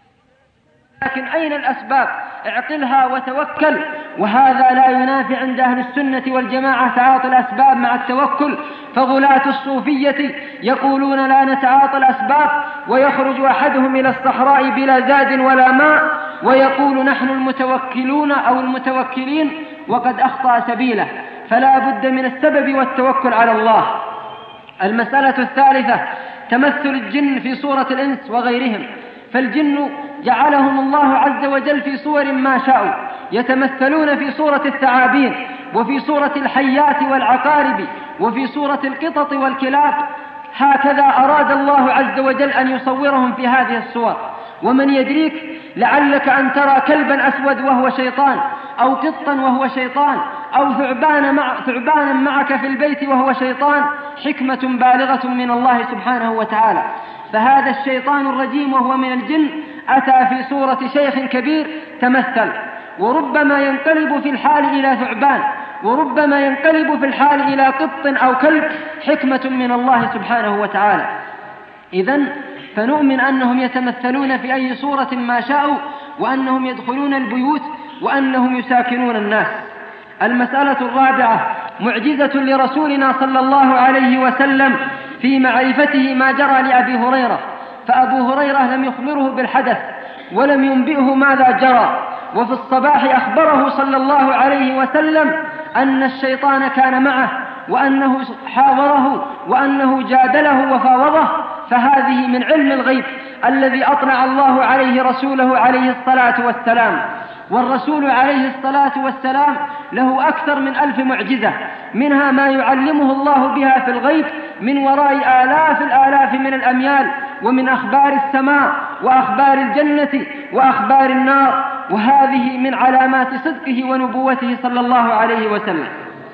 لكن أين الأسباب؟ اعقلها وتوكل. وهذا لا ينافي عند أهل السنة والجماعة تعاطي الأسباب مع التوكل، فغلاة الصوفية يقولون لا نتعاطى الأسباب، ويخرج أحدهم إلى الصحراء بلا زاد ولا ماء ويقول نحن المتوكلون أو المتوكلين، وقد أخطأ سبيله. فلا بد من السبب والتوكل على الله. المسألة الثالثة تمثل الجن في صورة الإنس وغيرهم، فالجن جعلهم الله عز وجل في صور ما شاءوا، يتمثلون في صورة الثعابين، وفي صورة الحيات والعقارب، وفي صورة القطط والكلاب. هكذا أراد الله عز وجل أن يصورهم في هذه الصور. ومن يدريك لعلك أن ترى كلبا أسود وهو شيطان، أو قطا وهو شيطان، أو ثعبانا معك في البيت وهو شيطان، حكمة بالغة من الله سبحانه وتعالى. فهذا الشيطان الرجيم وهو من الجن أتى في صورة شيخ كبير تمثل، وربما ينقلب في الحال إلى ثعبان، وربما ينقلب في الحال إلى قط أو كلب، حكمة من الله سبحانه وتعالى. إذن فنؤمن أنهم يتمثلون في أي صورة ما شاءوا، وأنهم يدخلون البيوت، وأنهم يساكنون الناس. المسألة الرابعة معجزة لرسولنا صلى الله عليه وسلم في معرفته ما جرى لأبي هريرة، فأبو هريرة لم يخبره بالحدث ولم ينبئه ماذا جرى، وفي الصباح أخبره صلى الله عليه وسلم أن الشيطان كان معه، وأنه حاوره، وأنه جادله وفاوضه. فهذه من علم الغيب الذي أطلع الله عليه رسوله عليه الصلاة والسلام. والرسول عليه الصلاة والسلام له أكثر من 1000 معجزة، منها ما يعلمه الله بها في الغيب من وراء آلاف الآلاف من الأميال، ومن أخبار السماء وأخبار الجنة وأخبار النار، وهذه من علامات صدقه ونبوته صلى الله عليه وسلم.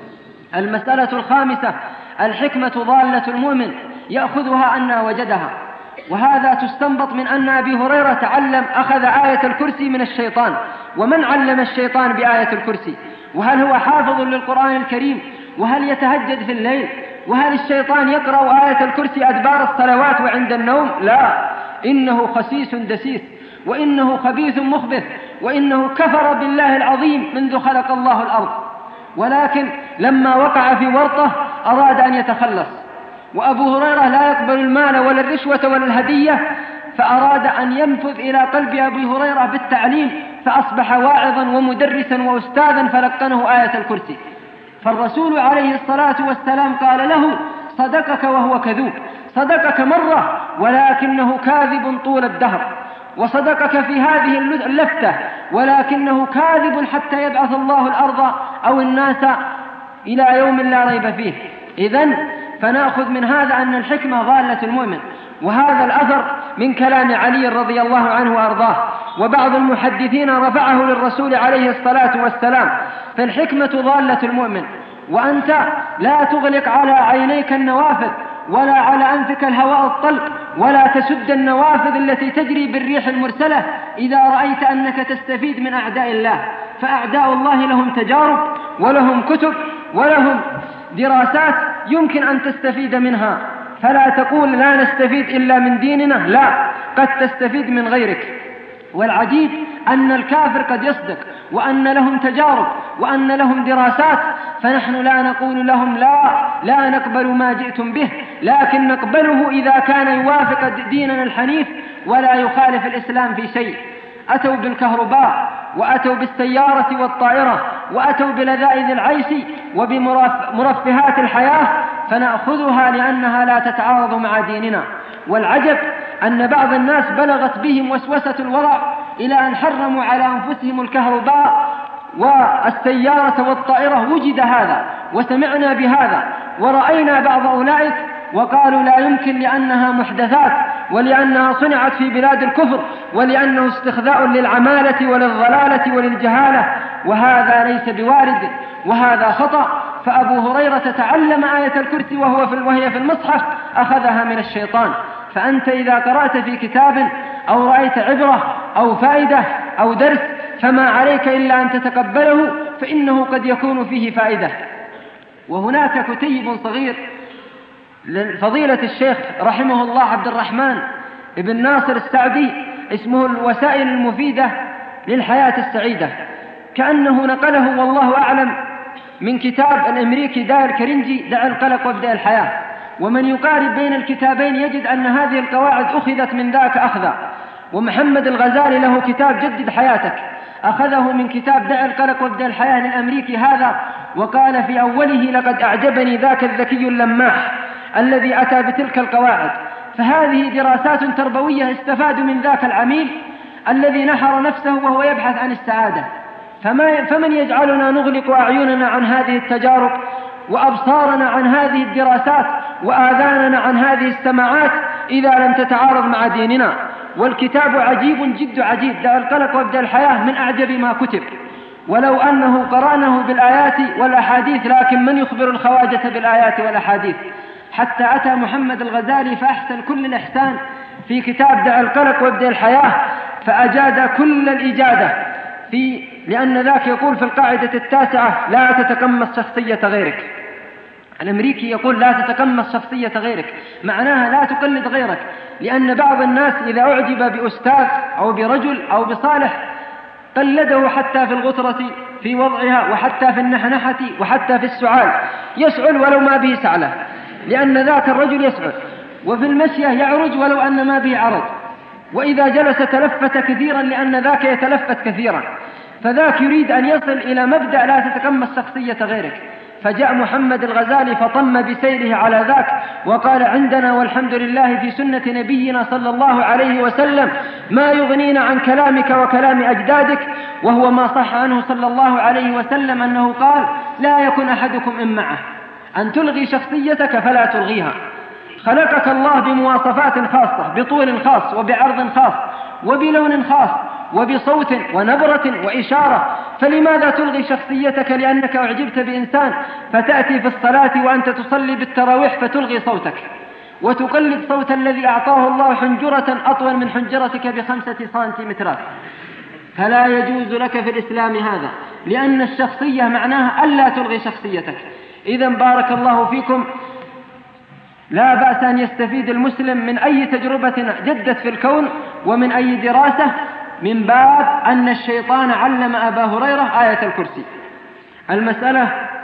المسألة الخامسة الحكمة ضالة المؤمن يأخذها أن وجدها، وهذا تستنبط من أن أبي هريرة أخذ آية الكرسي من الشيطان. ومن علم الشيطان بآية الكرسي؟ وهل هو حافظ للقرآن الكريم؟ وهل يتهجد في الليل؟ وهل الشيطان يقرأ آية الكرسي أدبار الصلوات وعند النوم؟ لا، إنه خسيس دسيس، وإنه خبيث مخبث، وإنه كفر بالله العظيم منذ خلق الله الأرض. ولكن لما وقع في ورطة أراد أن يتخلص. وأبو هريرة لا يقبل المال ولا الرشوة ولا الهدية، فأراد أن ينفذ إلى قلب أبي هريرة بالتعليم، فأصبح واعظا ومدرسا وأستاذا فلقنه آية الكرسي. فالرسول عليه الصلاة والسلام قال له: صدقك وهو كذوب، صدقك مرة ولكنه كاذب طول الدهر، وصدقك في هذه اللفتة ولكنه كاذب حتى يبعث الله الأرض أو الناس إلى يوم لا ريب فيه. إذن فنأخذ من هذا أن الحكمة ضالة المؤمن. وهذا الأثر من كلام علي رضي الله عنه وأرضاه، وبعض المحدثين رفعه للرسول عليه الصلاة والسلام. فالحكمة ضالة المؤمن، وأنت لا تغلق على عينيك النوافذ ولا على أنفك الهواء الطلق، ولا تسد النوافذ التي تجري بالريح المرسلة إذا رأيت أنك تستفيد من أعداء الله. فأعداء الله لهم تجارب ولهم كتب ولهم دراسات يمكن أن تستفيد منها، فلا تقول لا نستفيد إلا من ديننا، لا، قد تستفيد من غيرك. والعجيب أن الكافر قد يصدق وأن لهم تجارب وأن لهم دراسات، فنحن لا نقول لهم لا نقبل ما جئتم به، لكن نقبله إذا كان يوافق ديننا الحنيف ولا يخالف الإسلام في شيء. أتوا بالكهرباء وأتوا بالسيارة والطائرة وأتوا بلذائذ العيش وبمرفهات الحياة، فنأخذها لأنها لا تتعارض مع ديننا. والعجب أن بعض الناس بلغت بهم وسوسة الورع إلى أن حرموا على أنفسهم الكهرباء والسيارة والطائرة. وجد هذا وسمعنا بهذا ورأينا بعض أولئك وقالوا لا يمكن لأنها محدثات ولأنها صنعت في بلاد الكفر ولأنه استخذاء للعمالة وللضلالة وللجهالة، وهذا ليس بوارد وهذا خطأ. فأبو هريرة تعلم آية الكرسي وهي في المصحف أخذها من الشيطان. فأنت إذا قرأت في كتاب أو رأيت عبرة أو فائدة أو درس فما عليك إلا أن تتقبله، فإنه قد يكون فيه فائدة. وهناك كتيب صغير لفضيلة الشيخ رحمه الله عبد الرحمن ابن ناصر السعدي اسمه الوسائل المفيدة للحياة السعيدة، كأنه نقله والله أعلم من كتاب الأمريكي داير كارنيجي دع القلق وابدأ الحياة. ومن يقارب بين الكتابين يجد أن هذه القواعد أخذت من ذاك أخذا. ومحمد الغزالي له كتاب جدد حياتك أخذه من كتاب دع القلق وابدأ الحياة للأمريكي هذا، وقال في أوله لقد أعجبني ذاك الذكي اللماح الذي أتى بتلك القواعد. فهذه دراسات تربوية استفاد من ذاك العميل الذي نحر نفسه وهو يبحث عن السعادة. فمن يجعلنا نغلق أعيننا عن هذه التجارب وأبصارنا عن هذه الدراسات وآذاننا عن هذه السماعات إذا لم تتعارض مع ديننا؟ والكتاب عجيب جد عجيب، دع القلق وابدأ الحياة من أعجب ما كتب، ولو أنه قرأنه بالآيات والأحاديث، لكن من يخبر الخواجة بالآيات والأحاديث؟ حتى أتى محمد الغزالي فأحسن كل الإحسان في كتاب دع القلق وابدأ الحياة، فأجاد كل الإجادة لأن ذاك يقول في القاعدة 9 لا تتقمص شخصية غيرك. الأمريكي يقول لا تتقمص شخصية غيرك، معناها لا تقلد غيرك، لأن بعض الناس إذا أعجب بأستاذ أو برجل أو بصالح قلده حتى في الغطرة في وضعها وحتى في النحنحة وحتى في السعال، يسعل ولو ما به سعله لأن ذاك الرجل يسعل، وفي المشية يعرج ولو أن ما به عرج، وإذا جلس تلفت كثيرا لأن ذاك يتلفت كثيرا. فذاك يريد أن يصل إلى مبدأ لا تتقمص شخصية غيرك. فجاء محمد الغزالي فطم بسيره على ذاك وقال عندنا والحمد لله في سنة نبينا صلى الله عليه وسلم ما يغنينا عن كلامك وكلام أجدادك، وهو ما صح عنه صلى الله عليه وسلم أنه قال لا يكن أحدكم إن معه أن تلغي شخصيتك فلا تلغيها. خلقك الله بمواصفات خاصة، بطول خاص وبعرض خاص وبلون خاص وبصوت ونبرة وإشارة، فلماذا تلغي شخصيتك لأنك أعجبت بإنسان فتأتي في الصلاة وأنت تصلي بالتراويح فتلغي صوتك وتقلد صوت الذي أعطاه الله حنجرة أطول من حنجرتك ب5 سنتيمترات؟ فلا يجوز لك في الإسلام هذا، لأن الشخصية معناها ألا تلغي شخصيتك. إذن بارك الله فيكم، لا بأس أن يستفيد المسلم من أي تجربة جدت في الكون ومن أي دراسة، من باب أن الشيطان علم أبا هريرة آية الكرسي. المسألة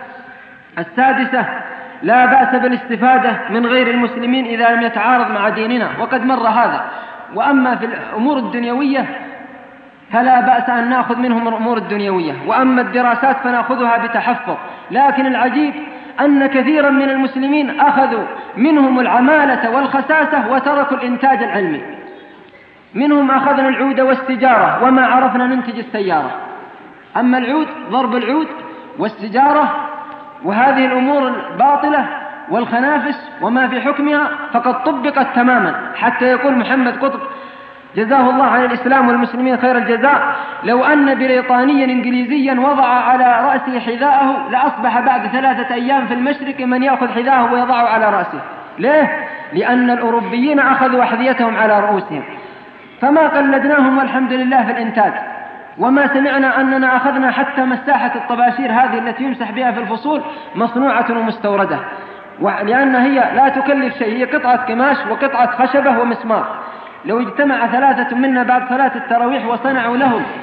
6، لا بأس بالاستفادة من غير المسلمين إذا لم يتعارض مع ديننا، وقد مر هذا. وأما في الأمور الدنيوية فلا بأس أن نأخذ منهم الأمور الدنيوية، وأما الدراسات فنأخذها بتحفظ. لكن العجيب أن كثيرا من المسلمين أخذوا منهم العمالة والخساسة وتركوا الإنتاج العلمي. منهم أخذنا العود والسجارة وما عرفنا ننتج السيارة. أما العود ضرب العود والسجارة وهذه الأمور الباطلة والخنافس وما في حكمها فقد طبقت تماما، حتى يقول محمد قطب جزاه الله عن الإسلام والمسلمين خير الجزاء لو أن بريطانيا إنجليزيا وضع على رأسه حذاءه لأصبح بعد 3 أيام في المشرق من يأخذ حذاءه ويضعه على رأسه. ليه؟ لأن الأوروبيين أخذوا أحذيتهم على رؤوسهم، فما قلدناهم والحمد لله في الإنتاج، وما سمعنا أننا أخذنا حتى مساحة الطباشير هذه التي يمسح بها في الفصول مصنوعة ومستوردة، لأن هي لا تكلف شيء، هي قطعة قماش وقطعة خشبة ومسمار. لو اجتمع 3 منا بعد صلاة التراويح وصنعوا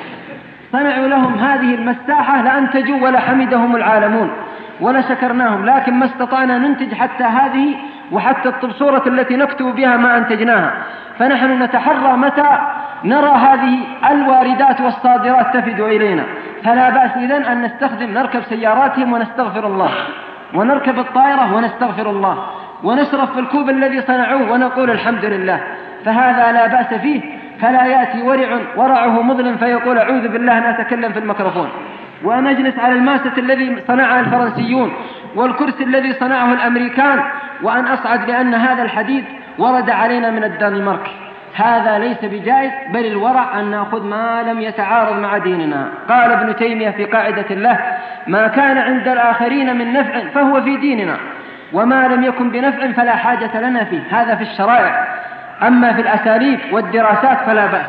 لهم هذه المساحة لأنتجوا ولا حمدهم العالمون ولا شكرناهم، لكن ما استطعنا ننتج حتى هذه وحتى الطبصورة التي نكتب بها ما أنتجناها. فنحن نتحرى متى نرى هذه الواردات والصادرات تفد إلينا، فلا بأس إذن أن نركب سياراتهم ونستغفر الله، ونركب الطائرة ونستغفر الله، ونشرب في الكوب الذي صنعوه ونقول الحمد لله، فهذا لا بأس فيه. فلا يأتي ورعه مظلم فيقول أعوذ بالله أن أتكلم في الميكروفون، ونجلس على الماسة الذي صنعها الفرنسيون والكرسي الذي صنعه الأمريكان، وأن أصعد لأن هذا الحديد ورد علينا من الدنمارك. هذا ليس بجائز، بل الورع أن نأخذ ما لم يتعارض مع ديننا. قال ابن تيمية في قاعدة الله: ما كان عند الآخرين من نفع فهو في ديننا، وما لم يكن بنفع فلا حاجة لنا فيه. هذا في الشرائع، أما في الأساليب والدراسات فلا بأس.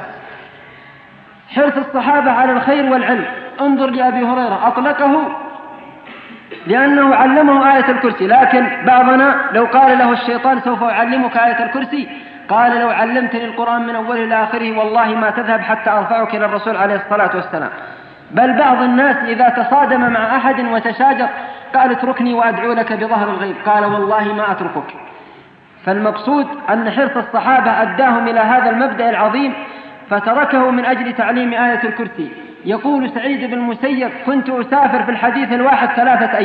حرص الصحابة على الخير والعلم، انظر لأبي هريرة أطلقه لأنه علمه آية الكرسي، لكن بعضنا لو قال له الشيطان سوف أعلمك آية الكرسي قال لو علمتني القرآن من أوله إلى آخره والله ما تذهب حتى أرفعك إلى الرسول عليه الصلاة والسلام. بل بعض الناس إذا تصادم مع أحد وتشاجر قال اتركني وأدعو لك بظهر الغيب، قال والله ما أتركك. فالمقصود أن حرص الصحابة أداهم إلى هذا المبدأ العظيم، فتركه من أجل تعليم آية الكرسي. يقول سعيد بن المسيب: كنت أسافر في الحديث الواحد 3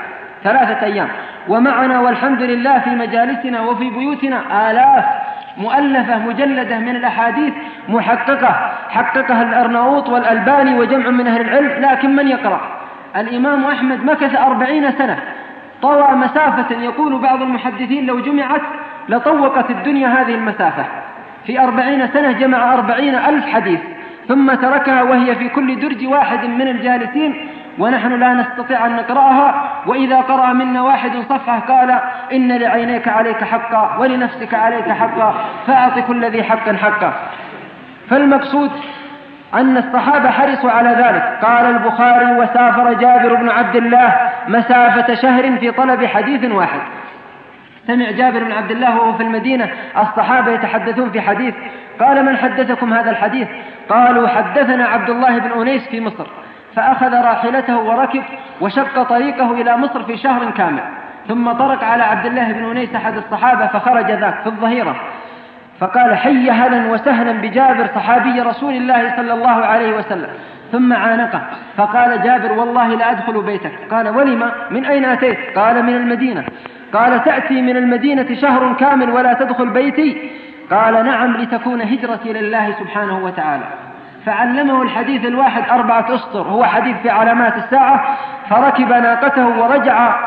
أيام، ومعنا والحمد لله في مجالسنا وفي بيوتنا آلاف مؤلفة مجلدة من الأحاديث محققة، حققها الأرناؤوط والألباني وجمع من أهل العلم، لكن من يقرأ؟ الإمام أحمد مكث 40 سنة، طوى مسافة يقول بعض المحدثين لو جمعت لطوقت الدنيا هذه المسافة. في 40 سنة جمع 40,000 حديث، ثم تركها وهي في كل درج واحد من الجالسين، ونحن لا نستطيع أن نقرأها. وإذا قرأ منا واحد صفحة قال: إن لعينيك عليك حقا ولنفسك عليك حقا فأعط كل ذي حق حقا. فالمقصود أن الصحابة حرصوا على ذلك. قال البخاري: وسافر جابر بن عبد الله مسافة شهر في طلب حديث واحد. سمع جابر بن عبد الله وهو في المدينة الصحابة يتحدثون في حديث، قال: من حدثكم هذا الحديث؟ قالوا: حدثنا عبد الله بن أنيس في مصر. فأخذ راحلته وركب وشق طريقه إلى مصر في شهر كامل، ثم طرق على عبد الله بن أنيس أحد الصحابة، فخرج ذاك في الظهيرة فقال: حي هلا وسهلا بجابر صحابي رسول الله صلى الله عليه وسلم، ثم عانقه. فقال جابر: والله لا أدخل بيتك. قال: ولما؟ من أين أتيت؟ قال: من المدينة. قال: تأتي من المدينة شهر كامل ولا تدخل بيتي؟ قال: نعم، لتكون هجرتي لله سبحانه وتعالى. فعلمه الحديث الواحد 4 أسطر، هو حديث في علامات الساعة، فركب ناقته ورجع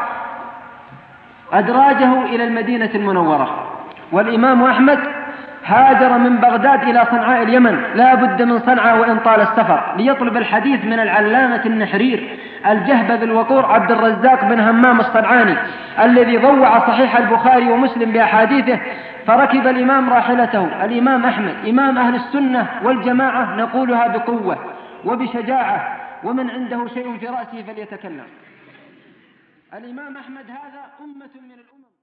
أدراجه إلى المدينة المنورة. والإمام أحمد هاجر من بغداد إلى صنعاء اليمن، لا بد من صنعاء وإن طال السفر، ليطلب الحديث من العلامة النحرير الجهبذ الوقور عبد الرزاق بن همام الصنعاني الذي ضوع صحيح البخاري ومسلم بأحاديثه. فركب الإمام راحلته. الإمام أحمد إمام أهل السنة والجماعة، نقولها بقوة وبشجاعة، ومن عنده شيء في رأسه فليتكلم. الإمام أحمد هذا أمة من الأمم.